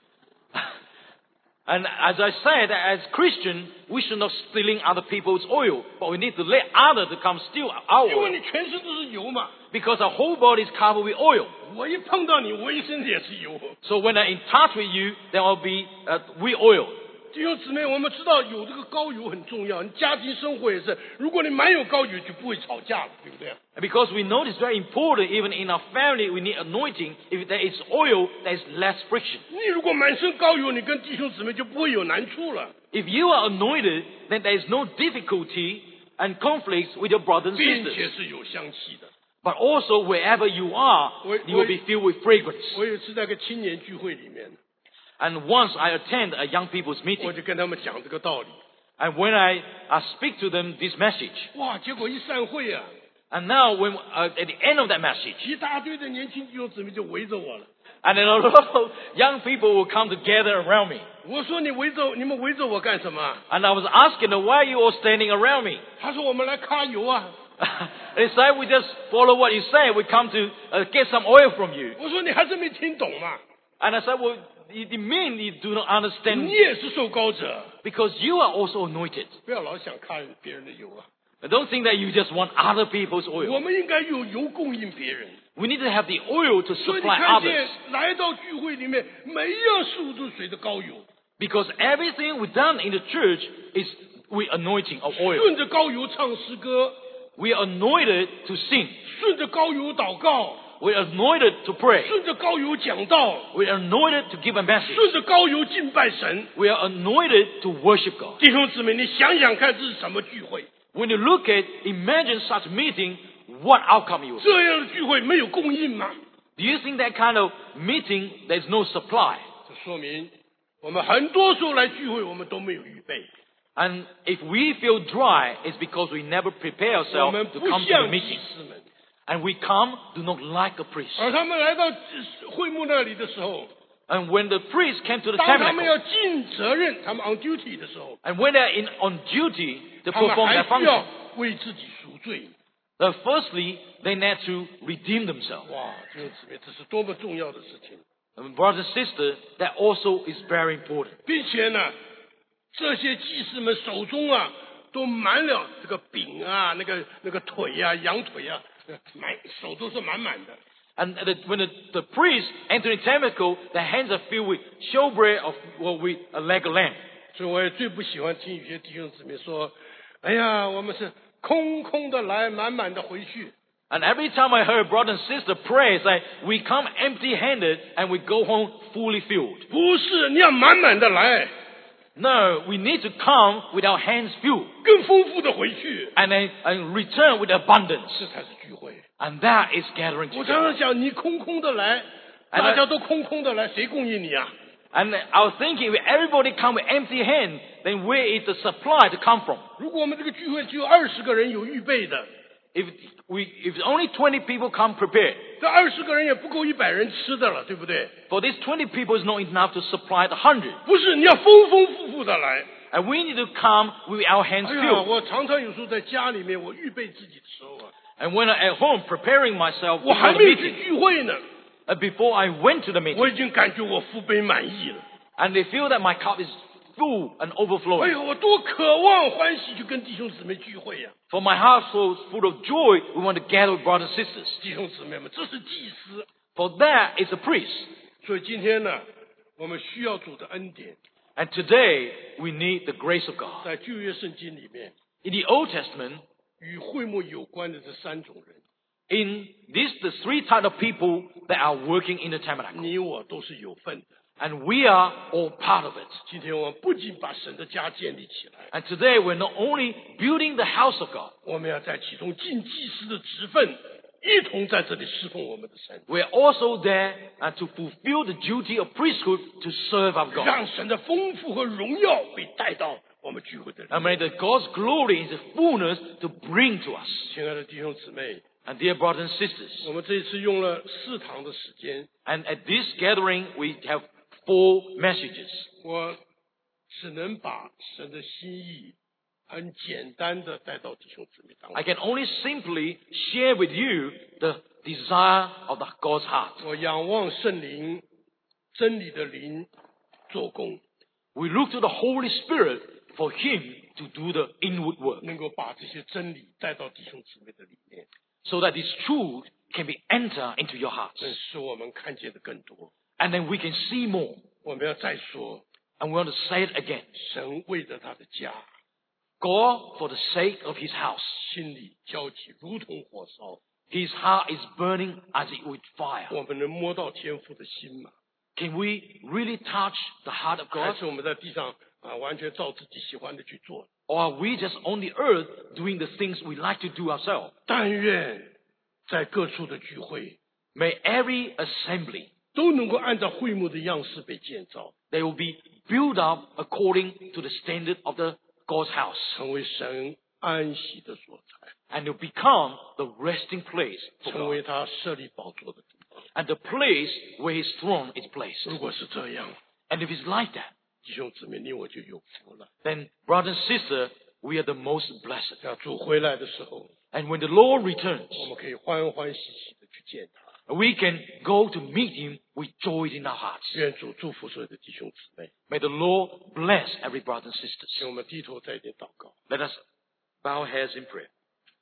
And as I said, as Christian, we should not stealing other people's oil, but we need to let others to come steal our 因为 oil, 你全身都是油嘛， because our whole body is covered with oil. 我一碰到你，我一身也是油。 So when I'm in touch with you, there will be with oil. 弟兄姊妹，我们知道有这个膏油很重要，你家庭生活也是，如果你满有膏油，就不会吵架了，对不对？ And because we know it's very important, even in our family, we need anointing. If there is oil, there is less friction. 你如果满身膏油，你跟弟兄姊妹就不会有难处了， If you are anointed, then there is no difficulty and conflicts with your brothers and 并 sisters. 且是有香气的。 But also, wherever you are, you will be filled with fragrance. 我有一次在个青年聚会里面， And once I attend a young people's 我 meeting, 就跟他们讲这个道理。 and when I speak to them this message, 哇，结果一散会啊， and now when at the end of that message, 一大堆的年轻弟兄姊妹就围着我了。 and then a lot of young people will come together around me. 我说你们围着我干什么？ And I was asking them, why are you all standing around me? 他说我们来揩油啊。 They say we just follow what you say. We come to get some oil from you. 我说你还是没听懂嘛， And I said, well, you mean you do not understand 你也是受膏者， because you are also anointed. 不要老想揩别人的油啊。 But don't think that you just want other people's 我 oil. 们应该有油供应别人。 We need to have the oil to 所以你 supply 看 others. 见来到聚会里面，每一样事物都随着膏油， Because everything we've done in the church is with anointing of oil. 顺着膏油唱诗歌， We are anointed to sing. 顺着膏油祷告， We are anointed to pray. 顺着膏油讲道， We are anointed to give a message. 顺着膏油敬拜神。 We are anointed to worship God. 弟兄姊妹，你想想看，这是什么聚会？ When you look at, imagine such meeting, what outcome you will see. 这样的聚会没有供应吗？ Do you think that kind of meeting, there's no supply? 这说明我们很多时候来聚会，我们都没有预备。 And if we feel dry, it's because we never prepare 我 ourselves 们 to 不 come to the 像祭 meeting. 司们， And we come, do not like a priest. 而他们来到会幕那里的时候， And when the priest came to the 当他们 tabernacle, 要尽责任，他们 on duty 的时候， and when they're on duty to 他们 perform 还 their 需要 function, 为自己赎罪。 firstly, they need to redeem themselves. 哇，弟兄姊妹，这是多么重要的事情！ And brothers and sisters, that also is very important. 并且呢，这些祭司们手中啊， 都满了这个饼啊，那个腿啊，羊腿啊，手都是满满的。 And when the priest enter the tabernacle, the hands are filled with showbread with a leg of lamb. 所以我也最不喜欢听有些弟兄姊妹说：“哎呀，我们是空空的来，满满的回去。” And every time I heard brother and sister pray, it's like we come empty-handed and we go home fully filled. 不是，你要满满的来， No, we need to come with our hands filled 更丰富的回去， and return with abundance. 这才是聚会。 And that is gathering 我常 together. 常想，你空空的来，大家都空空的来，谁供应你啊？ And I was thinking, if everybody come with empty hand, then where is the supply to come from? 如果我们这个聚会只有20个人有预备的， If only 20 people come prepared, 这20个人也不够100人吃的了，对不对？ for these 20 people is not enough to supply the 100. 不是，你要丰丰富富的来。 And we need to come with our hands 哎呀， filled. 我常常有时候在家里面，我预备自己的时候啊， And when I'm at home preparing myself 我 for 还 the 没有去 meeting, 聚会呢， before I went to the 我 meeting, 已经感觉我腹背满意了。 and they feel that my cup is full and 哎 overflowing. 呀，我多渴望欢喜去跟弟兄姊妹聚会呀、 For my household is full of joy, we want to gather with brothers and sisters. 弟兄姊妹们，这是祭司。 For that is a priest. 所以今天呢，我们需要主的恩典。 And today, we need the grace of God. 在旧约圣经里面， In the Old Testament, 与会幕有关的这3种人， in the three types of people that are working in the tabernacle. 你我都是有份的。 And we are all part of it. 今天我们不仅把神的家建立起来， And today, we're not only building the house of God, 我们要在其中尽祭司的职分，一同在这里侍奉我们的神， we're also there to fulfill the duty of priesthood to serve our God. 让神的丰富和荣耀被带到我们聚会的里 And 面。 may the God's glory is the fullness to bring to us. 亲爱的弟兄姊妹， And dear brothers and sisters, 我们这一次用了4堂的时间， and at this gathering, we have 4 messages. 我只能把神的心意很简单的带到弟兄姊妹当 I 中。 can only simply share with you the desire of God's heart. 我仰望圣灵，真理的灵做工， We look to the Holy Spirit for Him to do the inward work, 能够把这些真理带到弟兄姊妹的里面， so that this truth can be enter into your hearts. 能使我们看见的更多。 And then we can see more. 我们要再说， And we want to say it again. 神为着他的家， God, for the sake of His house, 心里焦急，如同火烧。 His heart is burning as it with fire. 我们能摸到天父的心吗？ Can we really touch the heart of 还 God? 是我们在地上完全照自己喜欢的去做？ Or are we just on the earth doing the things we like to do ourselves? 但愿在各处的聚会 May every assembly, 都能够按照会幕的样式被建造， they will be built up according to the standard of the God's house. 成为神安息的所在， And to become the resting place for 成为 God. 他设立宝座的地方。 And the place where His throne is placed. 如果是这样， And if it's like that, 弟兄姊妹，你我就有福了。 then brother and sister, we are the most blessed. 要主回来的时候， And when the Lord returns, 我们可以欢欢喜喜的去见他。 we can go to meet Him with joy in our hearts. 愿主祝福所有的弟兄姊妹。 May the Lord bless every brother and 请 sisters. 我们低头再一点祷告。 Let us bow our heads in prayer.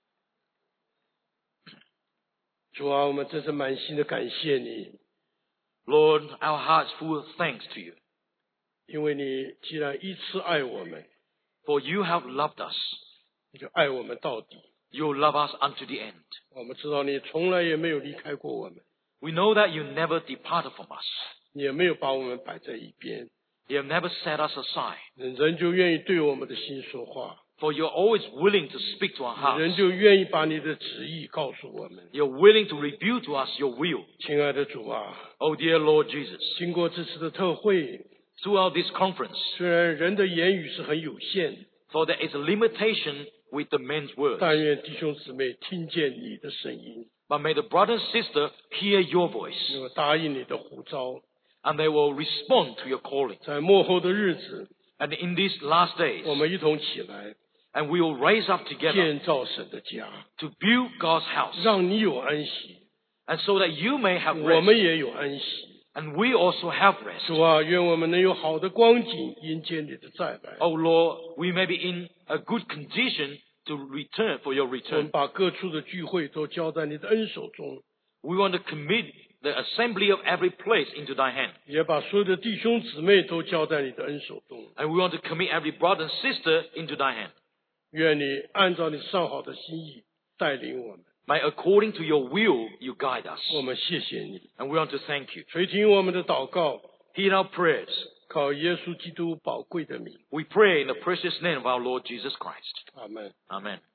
主啊，我们真是满心的感谢你， Lord, our hearts full of thanks to you. 因为你既然一次爱我们， For you have loved us. 你就爱我们到底。 You love us unto the end. 我们知道你从来也没有离开过我们， We know that you never departed from us. 你也没有把我们摆在一边， You have never set us aside. 人就愿意对我们的心说话， For you're always willing to speak to our 人 hearts. 就愿意把你的旨意告诉我们。 You're willing to reveal to us your will. 亲爱的主啊， Oh dear Lord Jesus, 经过这次的特会， throughout this conference, 虽然人的言语是很有限， for there is a limitation with the men's words, 但愿弟兄姊妹听见你的声音， but may the brother and sister hear your voice, 能够答应你的呼召， and they will respond to your calling. 在末后的日子， And in these last days, 我们一同起来 and we will raise up together 建造神的家， to build God's house, 让你有安息， and so that you may have 我们 rest, 也有安息。 And we also have rest. 主啊，愿我们能有好的光景迎接你的再来。 Oh Lord, we may be in a good condition to return for your 我们 return. 把各处的聚会都交在你的恩手中， We want to commit the assembly of every place into thy hand. 也把所有的弟兄姊妹都交在你的恩手中。 And we want to commit every brother and sister into thy hand. 愿你按照你上好的心意带领我们， By according to your will, you guide us. 我们谢谢你， And we want to thank you. 垂听我们的祷告， Hear our prayers. 靠耶稣基督宝贵的名， We pray in the precious name of our Lord Jesus Christ. 阿门。 Amen.